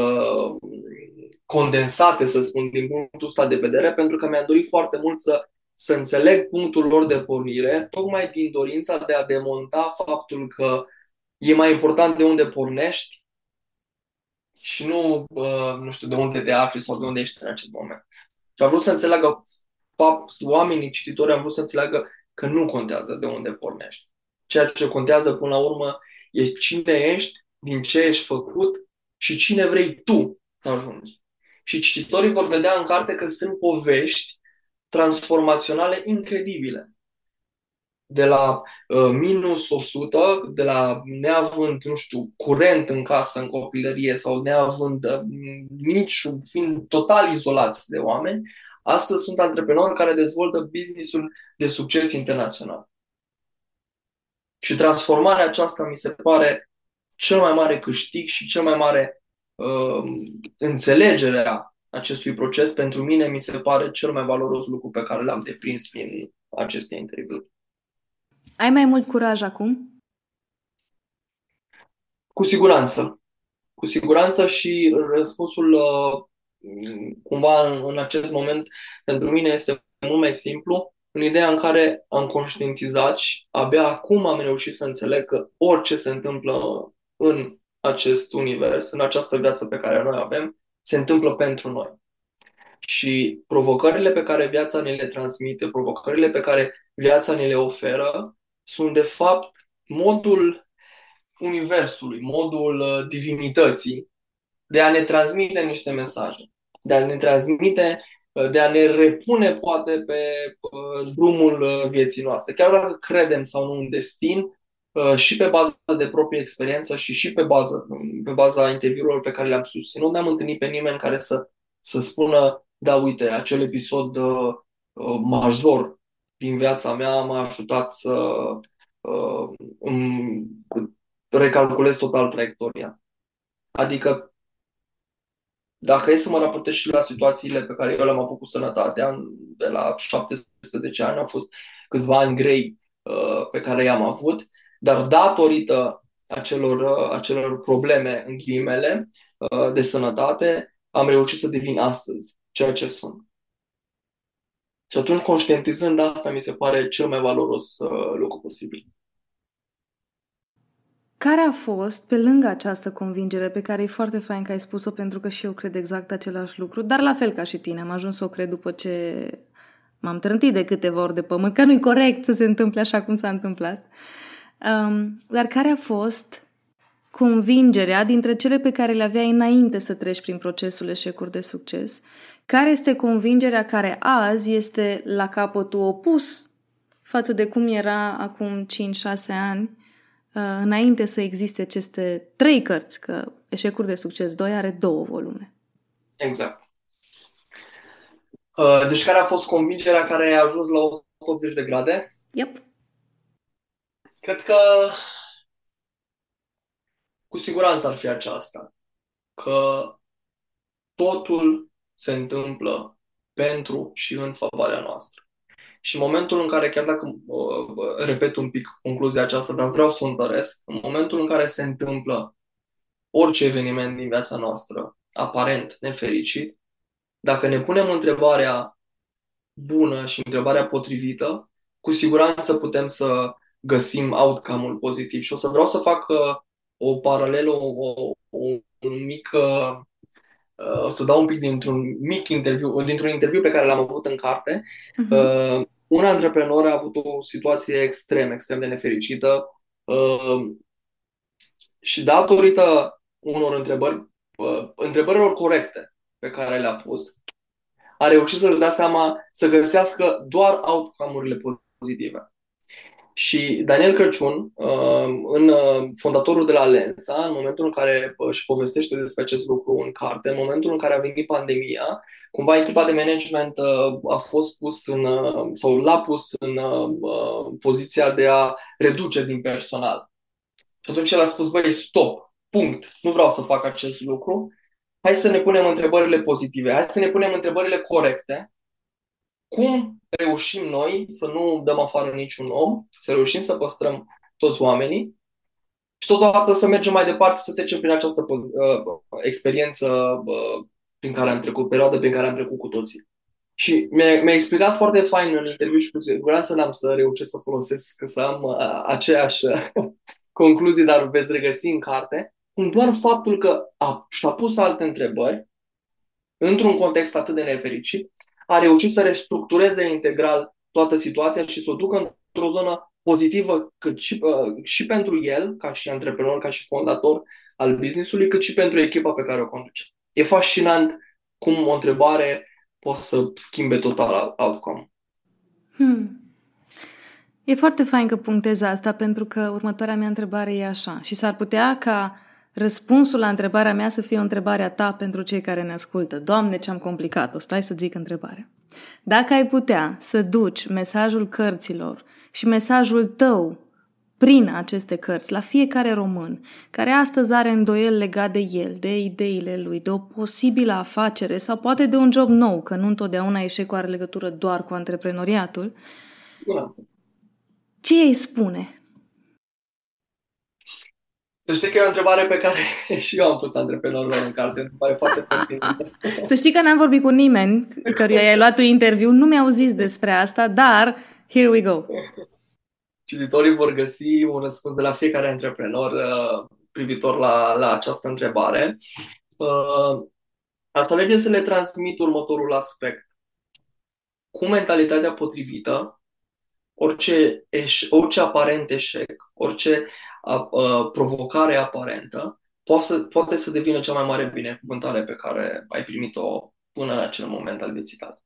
condensate, să spun, din punctul ăsta de vedere, pentru că mi-am dorit foarte mult să înțeleg punctul lor de pornire, tocmai din dorința de a demonta faptul că e mai important de unde pornești și nu știu, de unde te afli sau de unde ești în acest moment. Și am vrut să înțeleagă oamenii cititori, am vrut să înțeleagă că nu contează de unde pornești. Ceea ce contează până la urmă e cine ești, din ce ești făcut și cine vrei tu să ajungi. Și cititorii vor vedea în carte că sunt povești transformaționale incredibile. De la minus 100, de la neavând, nu știu, curent în casă, în copilărie sau neavând nici, fiind total izolați de oameni, astăzi sunt antreprenori care dezvoltă business-ul de succes internațional. Și transformarea aceasta mi se pare cel mai mare câștig și cel mai mare înțelegerea acestui proces. Pentru mine mi se pare cel mai valoros lucru pe care l-am deprins din aceste interviuri. Ai mai mult curaj acum? Cu siguranță. Cu siguranță și răspunsul cumva în acest moment pentru mine este mult mai simplu, în ideea în care am conștientizat și abia acum am reușit să înțeleg că orice se întâmplă în acest univers, în această viață pe care noi avem, se întâmplă pentru noi. Și provocările pe care viața ne le transmite, provocările pe care viața ne le oferă, sunt de fapt modul universului, modul divinității de a ne transmite niște mesaje, de a ne transmite, de a ne repune poate pe drumul vieții noastre. Chiar dacă credem sau nu în destin, și pe bază de proprie experiență și pe baza interviurilor pe care le-am susținut, n-am întâlnit pe nimeni care să spună, da, uite, acel episod major din viața mea m-a ajutat să îmi recalculez total traiectoria. Adică, dacă e să mă raportez și la situațiile pe care eu le-am avut cu sănătatea, de la 17 ani, au fost câțiva ani grei pe care i-am avut, dar datorită acelor probleme, în ghilimele, de sănătate, am reușit să devin astăzi ceea ce sunt. Și atunci, conștientizând asta, mi se pare cel mai valoros lucru posibil. Care a fost, pe lângă această convingere, pe care e foarte fain că ai spus-o, pentru că și eu cred exact același lucru, dar la fel ca și tine, am ajuns să o cred după ce m-am trântit de câteva ori de pământ, că nu-i corect să se întâmple așa cum s-a întâmplat. Dar care a fost convingerea dintre cele pe care le aveai înainte să treci prin procesul eșecuri de succes? Care este convingerea care azi este la capătul opus față de cum era acum 5-6 ani, înainte să existe aceste 3 cărți, că Eșecuri de succes 2 are 2 volume. Exact. Deci care a fost convingerea care a ajuns la 180 de grade? Yep. Cred că cu siguranță ar fi aceasta. Că totul se întâmplă pentru și în favoarea noastră. Și în momentul în care, chiar dacă repet un pic concluzia aceasta, dar vreau să o întăresc, în momentul în care se întâmplă orice eveniment din viața noastră, aparent nefericit, dacă ne punem întrebarea bună și întrebarea potrivită, cu siguranță putem să găsim outcome-ul pozitiv. Și o să vreau să fac o paralelă, un mic, o să dau un pic dintr-un mic interviu, dintr-un interviu pe care l-am avut în carte. Un antreprenor a avut o situație extrem de nefericită și datorită unor întrebărilor corecte pe care le-a pus, a reușit să-și dea seama să găsească doar outcome-urile pozitive. Și Daniel Crăciun, fondatorul de la Lensa, în momentul în care își povestește despre acest lucru în carte, în momentul în care a venit pandemia, cumva echipa de management a fost pus sau l-a pus în poziția de a reduce din personal. Și atunci el a spus, băi, stop, punct, nu vreau să fac acest lucru, hai să ne punem întrebările pozitive, hai să ne punem întrebările corecte. Cum reușim noi să nu dăm afară niciun om, să reușim să păstrăm toți oamenii și totodată să mergem mai departe, să trecem prin această experiență perioadă prin care am trecut cu toții. Și mi-a explicat foarte fain în interviu și cu siguranță n-am să reușesc să folosesc, să am aceeași concluzii, dar veți regăsi în carte, cum doar faptul că și-a pus alte întrebări într-un context atât de nefericit, a reușit să restructureze integral toată situația și să o ducă într-o zonă pozitivă cât și pentru el, ca și antreprenor, ca și fondator al business-ului, cât și pentru echipa pe care o conduce. E fascinant cum o întrebare poate să schimbe total outcome. E foarte fain că punctezi asta, pentru că următoarea mea întrebare e așa. Și s-ar putea ca răspunsul la întrebarea mea să fie o întrebare a ta pentru cei care ne ascultă. Doamne, ce-am complicat-o, stai să zic întrebarea. Dacă ai putea să duci mesajul cărților și mesajul tău prin aceste cărți la fiecare român care astăzi are îndoieli legat de el, de ideile lui, de o posibilă afacere sau poate de un job nou, că nu întotdeauna eșecul are legătură doar cu antreprenoriatul, ce îi spune? Să știi că e o întrebare pe care și eu am pus antreprenorilor în carte, o întrebare foarte pertinentă. Să știi că n-am vorbit cu nimeni căruia i-ai luat tu interviu, nu mi-au zis despre asta, dar here we go. Cititorii vor găsi un răspuns de la fiecare antreprenor privitor la această întrebare. Asta merge să le transmit următorul aspect. Cu mentalitatea potrivită, orice aparent eșec, orice provocare aparentă, poate să devină cea mai mare binecuvântare pe care ai primit-o până în acel moment al vieții tale.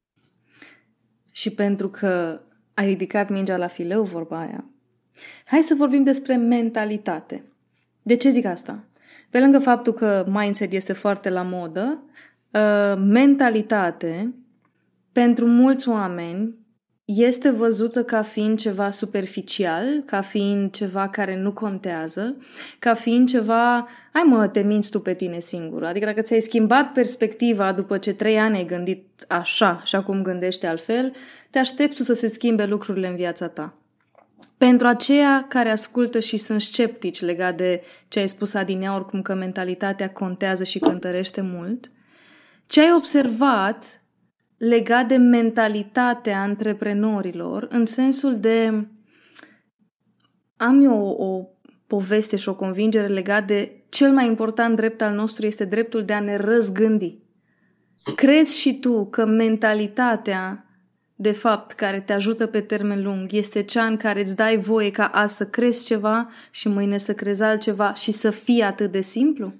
Și pentru că ai ridicat mingea la fileu, vorba aia, hai să vorbim despre mentalitate. De ce zic asta? Pe lângă faptul că mindset este foarte la modă, mentalitate, pentru mulți oameni, este văzută ca fiind ceva superficial, ca fiind ceva care nu contează, ca fiind ceva, hai mă, te minți tu pe tine singur. Adică dacă ți-ai schimbat perspectiva după ce 3 ani ai gândit așa și acum gândești altfel, te aștepți tu să se schimbe lucrurile în viața ta. Pentru aceia care ascultă și sunt sceptici legat de ce ai spus adineauri, cum că mentalitatea contează și cântărește mult, ce ai observat legat de mentalitatea antreprenorilor, în sensul de... Am eu o poveste și o convingere legat de cel mai important drept al nostru este dreptul de a ne răzgândi. Crezi și tu că mentalitatea, de fapt, care te ajută pe termen lung, este cea în care îți dai voie ca azi să crezi ceva și mâine să crezi altceva și să fie atât de simplu?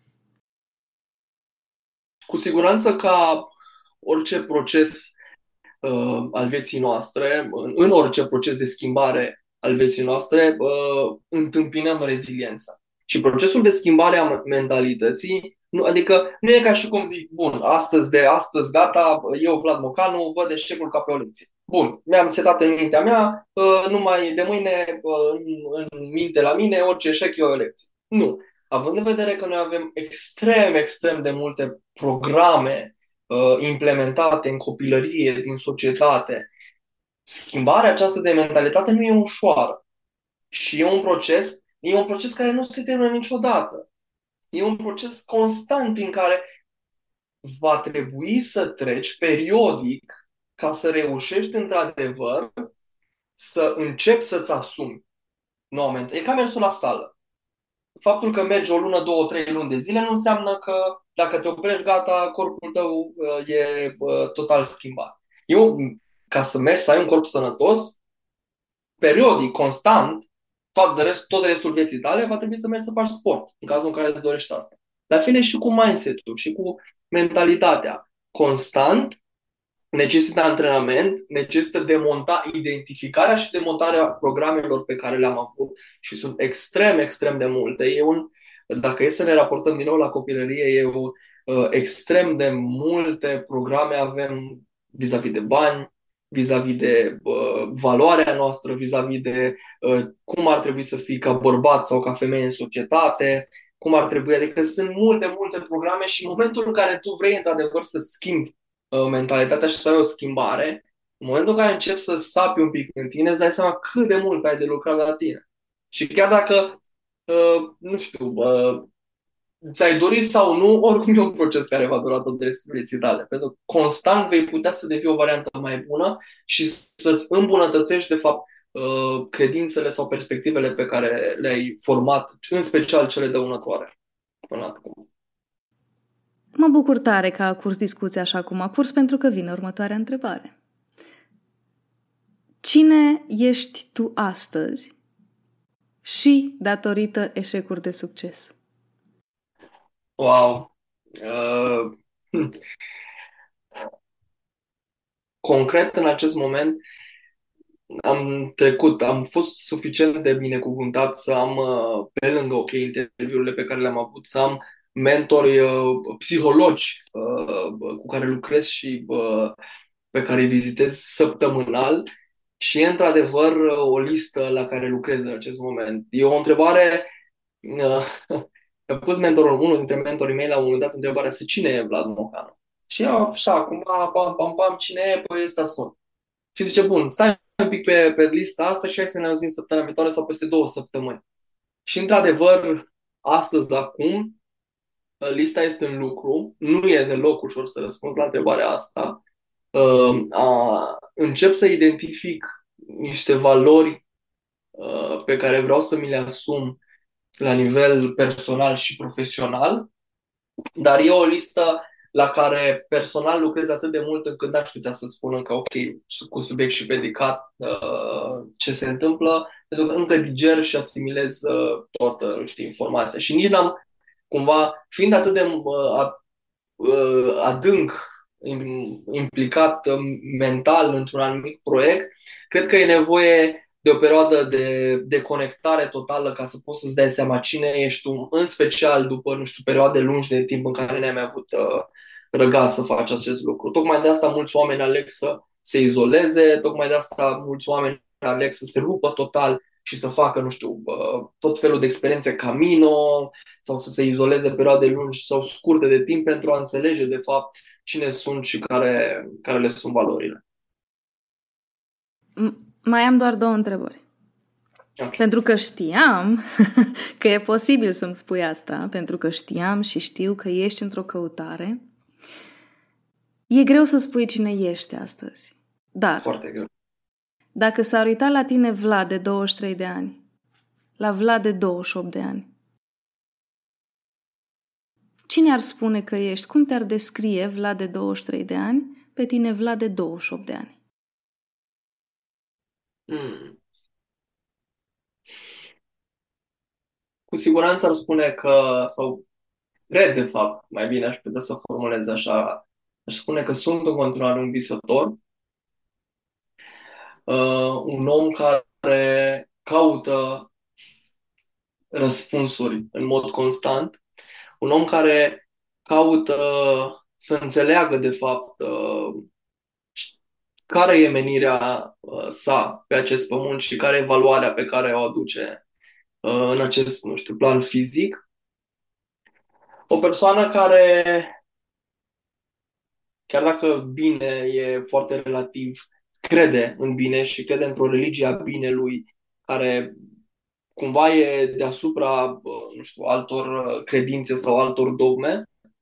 Cu siguranță, ca orice proces al vieții noastre, în orice proces de schimbare al vieții noastre, întâmpinăm reziliența. Și procesul de schimbare a mentalității, adică nu e ca și cum zic, bun, astăzi, gata, eu, Vlad Mocanu, văd eșecul ca pe o lecție. Bun, mi-am setat în mintea mea, numai de mâine, în minte la mine, orice eșec e o lecție. Nu. Având în vedere că noi avem extrem de multe programe implementate în copilărie, din societate, schimbarea aceasta de mentalitate nu e ușoară. Și e un proces care nu se termină niciodată. E un proces constant prin care va trebui să treci periodic ca să reușești într-adevăr să începi să-ți asumi moment. E ca mersul la sală. Faptul că mergi o lună, 2, 3 luni de zile nu înseamnă că dacă te oprești, gata, corpul tău e total schimbat. Ca să mergi, să ai un corp sănătos, periodic, constant, tot restul vieții tale, va trebui să mergi să faci sport, în cazul în care îți dorești asta. La fel e și cu mindset-ul și cu mentalitatea. Constant necesită antrenament, necesită identificarea și demontarea programelor pe care le-am avut și sunt extrem de multe. Dacă e să ne raportăm din nou la copilărie, extrem de multe programe avem vis-a-vis de bani, vis-a-vis de valoarea noastră, vis-a-vis de cum ar trebui să fii ca bărbat sau ca femeie în societate, cum ar trebui, adică sunt multe programe și în momentul în care tu vrei într-adevăr să schimbi mentalitatea și să ai o schimbare, în momentul în care începi să sapi un pic în tine, îți dai seama cât de mult ai de lucrat la tine. Și chiar dacă, nu știu, ți-ai dorit sau nu, oricum e un proces care va dura tot restul vieții tale. Pentru că constant vei putea să devii o variantă mai bună și să-ți îmbunătățești, de fapt, credințele sau perspectivele pe care le-ai format, în special cele dăunătoare până acum. Mă bucur tare că a curs discuția așa cum a curs, pentru că vine următoarea întrebare. Cine ești tu astăzi și datorită eșecuri de succes? Wow! Concret, în acest moment, am fost suficient de binecuvântat să am, pe lângă, interviurile pe care le-am avut, să am mentori, psihologi cu care lucrez și pe care îi vizitez săptămânal și e într-adevăr o listă la care lucrez în acest moment. E o întrebare, a pus unul dintre mentorii mei la un moment dat întrebarea asta: cine e Vlad Mocanu? Și eu așa, acum, pam, cine e? Păi ăsta sunt. Și zice, bun, stai un pic pe lista asta și hai să ne auzim săptămâna viitoare sau peste 2 săptămâni. Și într-adevăr, astăzi, acum, lista este în lucru. Nu e deloc ușor să răspund la întrebarea asta. Încep să identific niște valori pe care vreau să mi le asum la nivel personal și profesional, dar e o listă la care personal lucrez atât de mult încât n-aș putea să spun încă, cu subiect și predicat ce se întâmplă, pentru că încă diger și asimilez toată informația. Și nici n-am, cumva, fiind atât de adânc implicat mental într-un anumit proiect, cred că e nevoie de o perioadă de conectare totală ca să poți să-ți dai seama cine ești tu, în special după, nu știu, perioade lungi de timp în care ne-am avut răgaz să faci acest lucru. Tocmai de asta mulți oameni aleg să se izoleze, tocmai de asta mulți oameni aleg să se rupă total și să facă, nu știu, tot felul de experiențe Camino sau să se izoleze perioade lungi sau scurte de timp pentru a înțelege, de fapt, cine sunt și care le sunt valorile. Mai am doar 2 întrebări. Ok. Pentru că știam că e posibil să-mi spui asta, pentru că știam și știu că ești într-o căutare, e greu să spui cine ești astăzi. Dar, Foarte greu. dacă s-ar uita la tine Vlad de 23 de ani, la Vlad de 28 de ani, cine ar spune că ești? Cum te-ar descrie Vlad de 23 de ani pe tine Vlad de 28 de ani? Hmm. Cu siguranță ar spune că, sau cred de fapt, mai bine aș putea să formulez așa, aș spune că sunt în continuare un visător, un om care caută răspunsuri în mod constant, un om care caută să înțeleagă de fapt care e menirea sa pe acest pământ și care e valoarea pe care o aduce în acest, nu știu, plan fizic. O persoană care, chiar dacă bine e foarte relativ, crede în bine și crede într-o religie a binelui, care cumva e deasupra, nu știu, altor credințe sau altor dogme.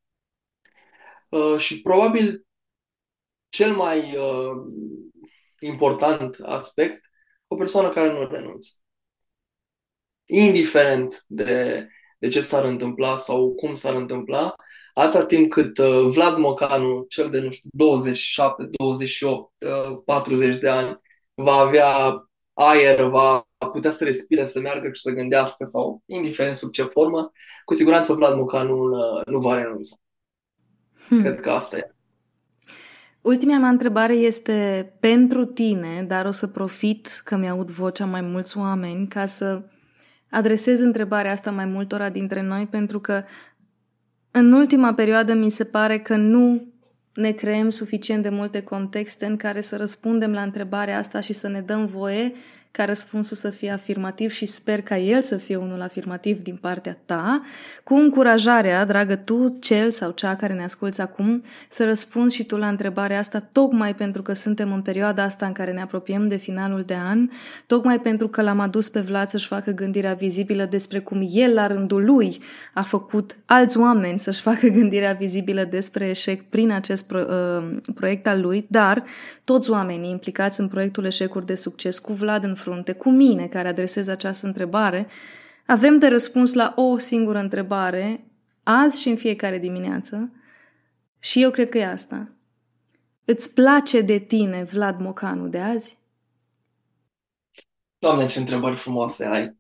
Și probabil cel mai important aspect, o persoană care nu renunță. Indiferent de ce s-ar întâmpla sau cum s-ar întâmpla, atâta timp cât Vlad Mocanu, cel de, nu știu, 27, 28, 40 de ani, va avea aer, va putea să respire, să meargă și să gândească sau indiferent sub ce formă, cu siguranță Vlad Mocanu nu va renunța. Cred că asta e. Ultima mea întrebare este pentru tine, dar o să profit că mi-aud vocea mai mulți oameni ca să adresez întrebarea asta mai multora dintre noi, pentru că în ultima perioadă mi se pare că nu ne creăm suficient de multe contexte în care să răspundem la întrebarea asta și să ne dăm voie ca răspunsul să fie afirmativ și sper ca el să fie unul afirmativ din partea ta, cu încurajarea, dragă tu, cel sau cea care ne asculți acum, să răspunzi și tu la întrebarea asta, tocmai pentru că suntem în perioada asta în care ne apropiem de finalul de an, tocmai pentru că l-am adus pe Vlad să-și facă gândirea vizibilă despre cum el, la rândul lui, a făcut alți oameni să-și facă gândirea vizibilă despre eșec prin acest proiect al lui, dar toți oamenii implicați în proiectul Eșecuri de Succes, cu Vlad în frunte, cu mine care adresez această întrebare, avem de răspuns la o singură întrebare, azi și în fiecare dimineață, și eu cred că e asta. Îți place de tine, Vlad Mocanu, de azi? Doamne, ce întrebări frumoase ai!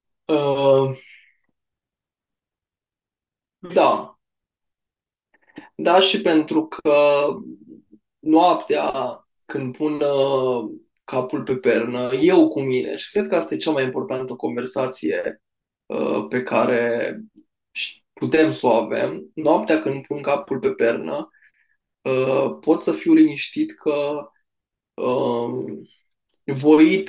Da. Da, și pentru că noaptea, când pun capul pe pernă, eu cu mine, și cred că asta e cea mai importantă conversație pe care putem să o avem, noaptea când pun capul pe pernă, pot să fiu liniștit că voit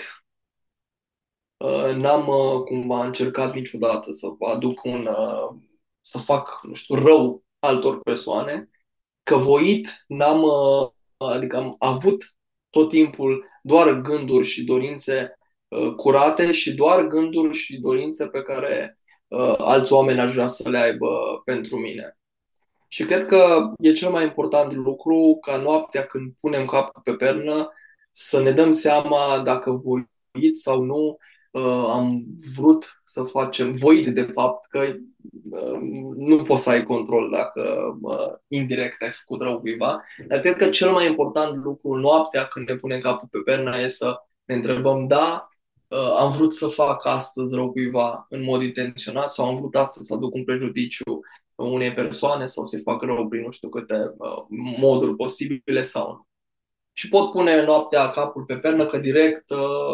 n-am cumva încercat niciodată să aduc să fac, nu știu, rău altor persoane, că voit n-am, adică am avut tot timpul doar gânduri și dorințe curate și doar gânduri și dorințe pe care alți oameni aș vrea să le aibă pentru mine. Și cred că e cel mai important lucru ca noaptea când punem capul pe pernă să ne dăm seama dacă voit sau nu am vrut să facem, voit de fapt, că nu poți să ai control dacă indirect ai făcut rău cuiva, dar cred că cel mai important lucru noaptea când ne punem capul pe pernă e să ne întrebăm, da, am vrut să fac astăzi rău cuiva în mod intenționat sau am vrut astăzi să aduc un prejudiciu unei persoane sau să-i fac rău prin nu știu câte moduri posibile sau nu. Și pot pune noaptea capul pe pernă că direct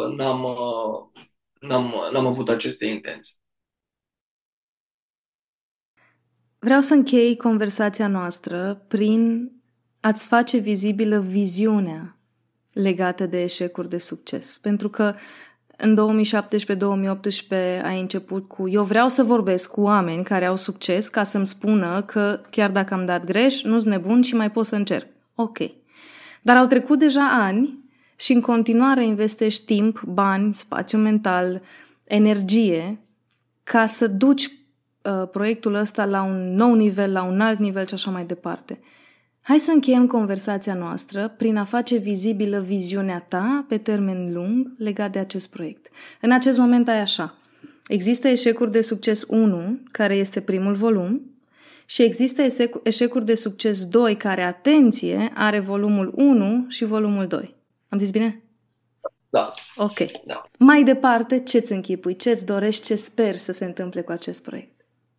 n-am avut aceste intenții. Vreau să închei conversația noastră prin a-ți face vizibilă viziunea legată de eșecuri de succes. Pentru că în 2017-2018 ai început cu eu vreau să vorbesc cu oameni care au succes ca să-mi spună că chiar dacă am dat greș, nu-s nebun și mai pot să încerc. Ok. Dar au trecut deja ani și în continuare investești timp, bani, spațiu mental, energie ca să duci proiectul ăsta la un nou nivel, la un alt nivel și așa mai departe. Hai să încheiem conversația noastră prin a face vizibilă viziunea ta pe termen lung legat de acest proiect. În acest moment ai așa. Există eșecuri de succes 1, care este primul volum, și există eșecuri de succes 2, care, atenție, are volumul 1 și volumul 2. Am zis bine? Da. Ok. Da. Mai departe, ce-ți închipui, ce-ți dorești, ce speri să se întâmple cu acest proiect?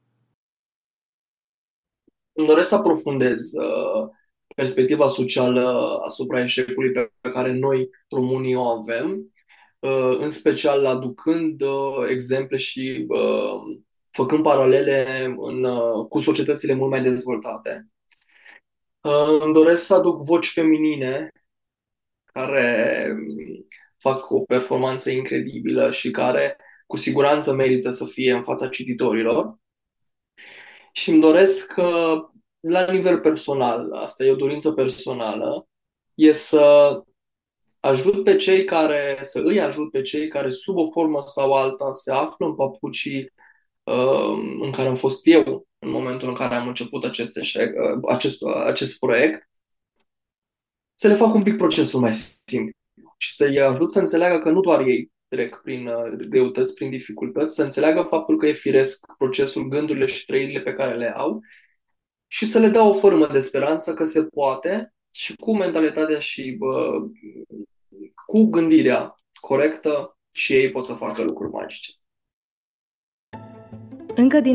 Îmi doresc să aprofundez perspectiva socială asupra eșecului pe care noi, românii, o avem, în special aducând exemple și făcând paralele cu societățile mult mai dezvoltate. Îmi doresc să aduc voci feminine care fac o performanță incredibilă și care cu siguranță merită să fie în fața cititorilor. Și îmi doresc la nivel personal, asta e o dorință personală, e să îi ajut pe cei care sub o formă sau alta se află în papucii în care am fost eu în momentul în care am început acest proiect, să le fac un pic procesul mai simplu și să-i ajut să înțeleagă că nu doar ei trec prin greutăți, prin dificultăți, să înțeleagă faptul că e firesc procesul, gândurile și trăirile pe care le au și să le dea o formă de speranță că se poate și cu mentalitatea și cu gândirea corectă și ei pot să facă lucruri magice. Încă din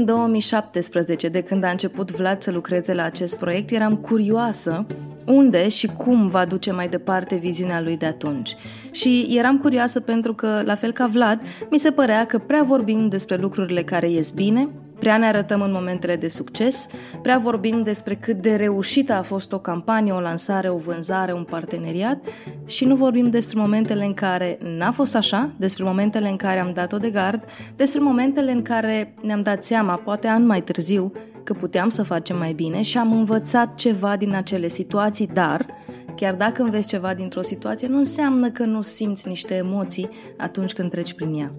2017, de când a început Vlad să lucreze la acest proiect, eram curioasă unde și cum va duce mai departe viziunea lui de atunci. Și eram curioasă pentru că, la fel ca Vlad, mi se părea că prea vorbim despre lucrurile care ies bine, prea ne arătăm în momentele de succes, prea vorbim despre cât de reușită a fost o campanie, o lansare, o vânzare, un parteneriat și nu vorbim despre momentele în care n-a fost așa, despre momentele în care am dat-o de gard, despre momentele în care ne-am dat seama, poate ani mai târziu, că puteam să facem mai bine și am învățat ceva din acele situații, dar chiar dacă înveți ceva dintr-o situație, nu înseamnă că nu simți niște emoții atunci când treci prin ea.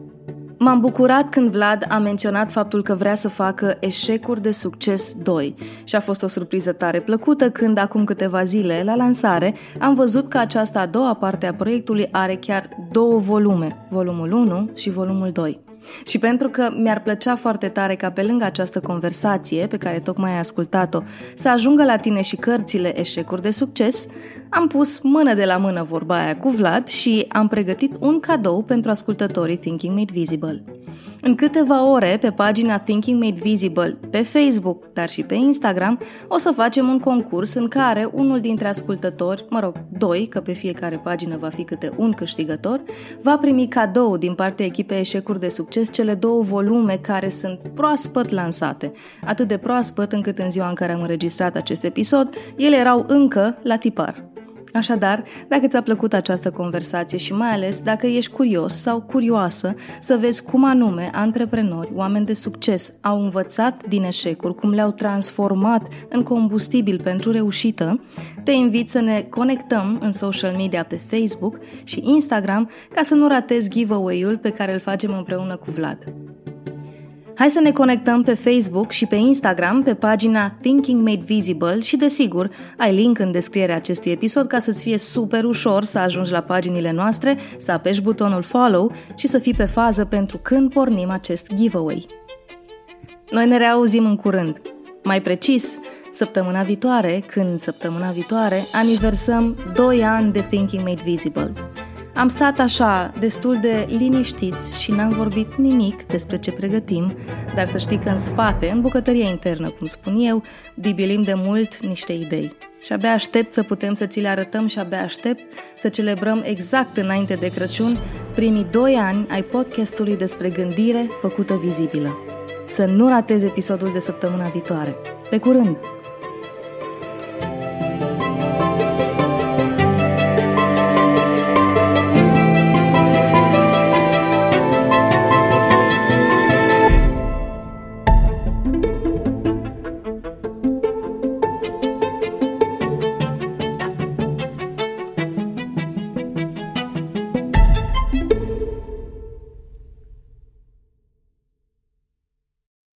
M-am bucurat când Vlad a menționat faptul că vrea să facă eșecuri de succes 2 și a fost o surpriză tare plăcută când, acum câteva zile, la lansare, am văzut că această a doua parte a proiectului are chiar 2 volume, volumul 1 și volumul 2. Și pentru că mi-ar plăcea foarte tare ca pe lângă această conversație pe care tocmai ai ascultat-o să ajungă la tine și cărțile Eșecuri de succes, am pus mână de la mână vorba aia cu Vlad și am pregătit un cadou pentru ascultătorii Thinking Made Visible. În câteva ore, pe pagina Thinking Made Visible, pe Facebook, dar și pe Instagram, o să facem un concurs în care unul dintre ascultători, 2, că pe fiecare pagină va fi câte un câștigător, va primi cadou din partea echipei Eșecuri de Succes cele 2 volume care sunt proaspăt lansate. Atât de proaspăt încât în ziua în care am înregistrat acest episod, ele erau încă la tipar. Așadar, dacă ți-a plăcut această conversație și mai ales dacă ești curios sau curioasă să vezi cum anume antreprenori, oameni de succes au învățat din eșecuri, cum le-au transformat în combustibil pentru reușită, te invit să ne conectăm în social media pe Facebook și Instagram ca să nu ratezi giveaway-ul pe care îl facem împreună cu Vlad. Hai să ne conectăm pe Facebook și pe Instagram pe pagina Thinking Made Visible și, desigur, ai link în descrierea acestui episod ca să-ți fie super ușor să ajungi la paginile noastre, să apeși butonul follow și să fii pe fază pentru când pornim acest giveaway. Noi ne reauzim în curând. Mai precis, săptămâna viitoare aniversăm 2 ani de Thinking Made Visible. Am stat așa, destul de liniștiți și n-am vorbit nimic despre ce pregătim, dar să știi că în spate, în bucătăria internă, cum spun eu, bibilim de mult niște idei. Și abia aștept să putem să ți le arătăm și abia aștept să celebrăm exact înainte de Crăciun primii 2 ani ai podcastului despre gândire făcută vizibilă. Să nu ratezi episodul de săptămâna viitoare. Pe curând!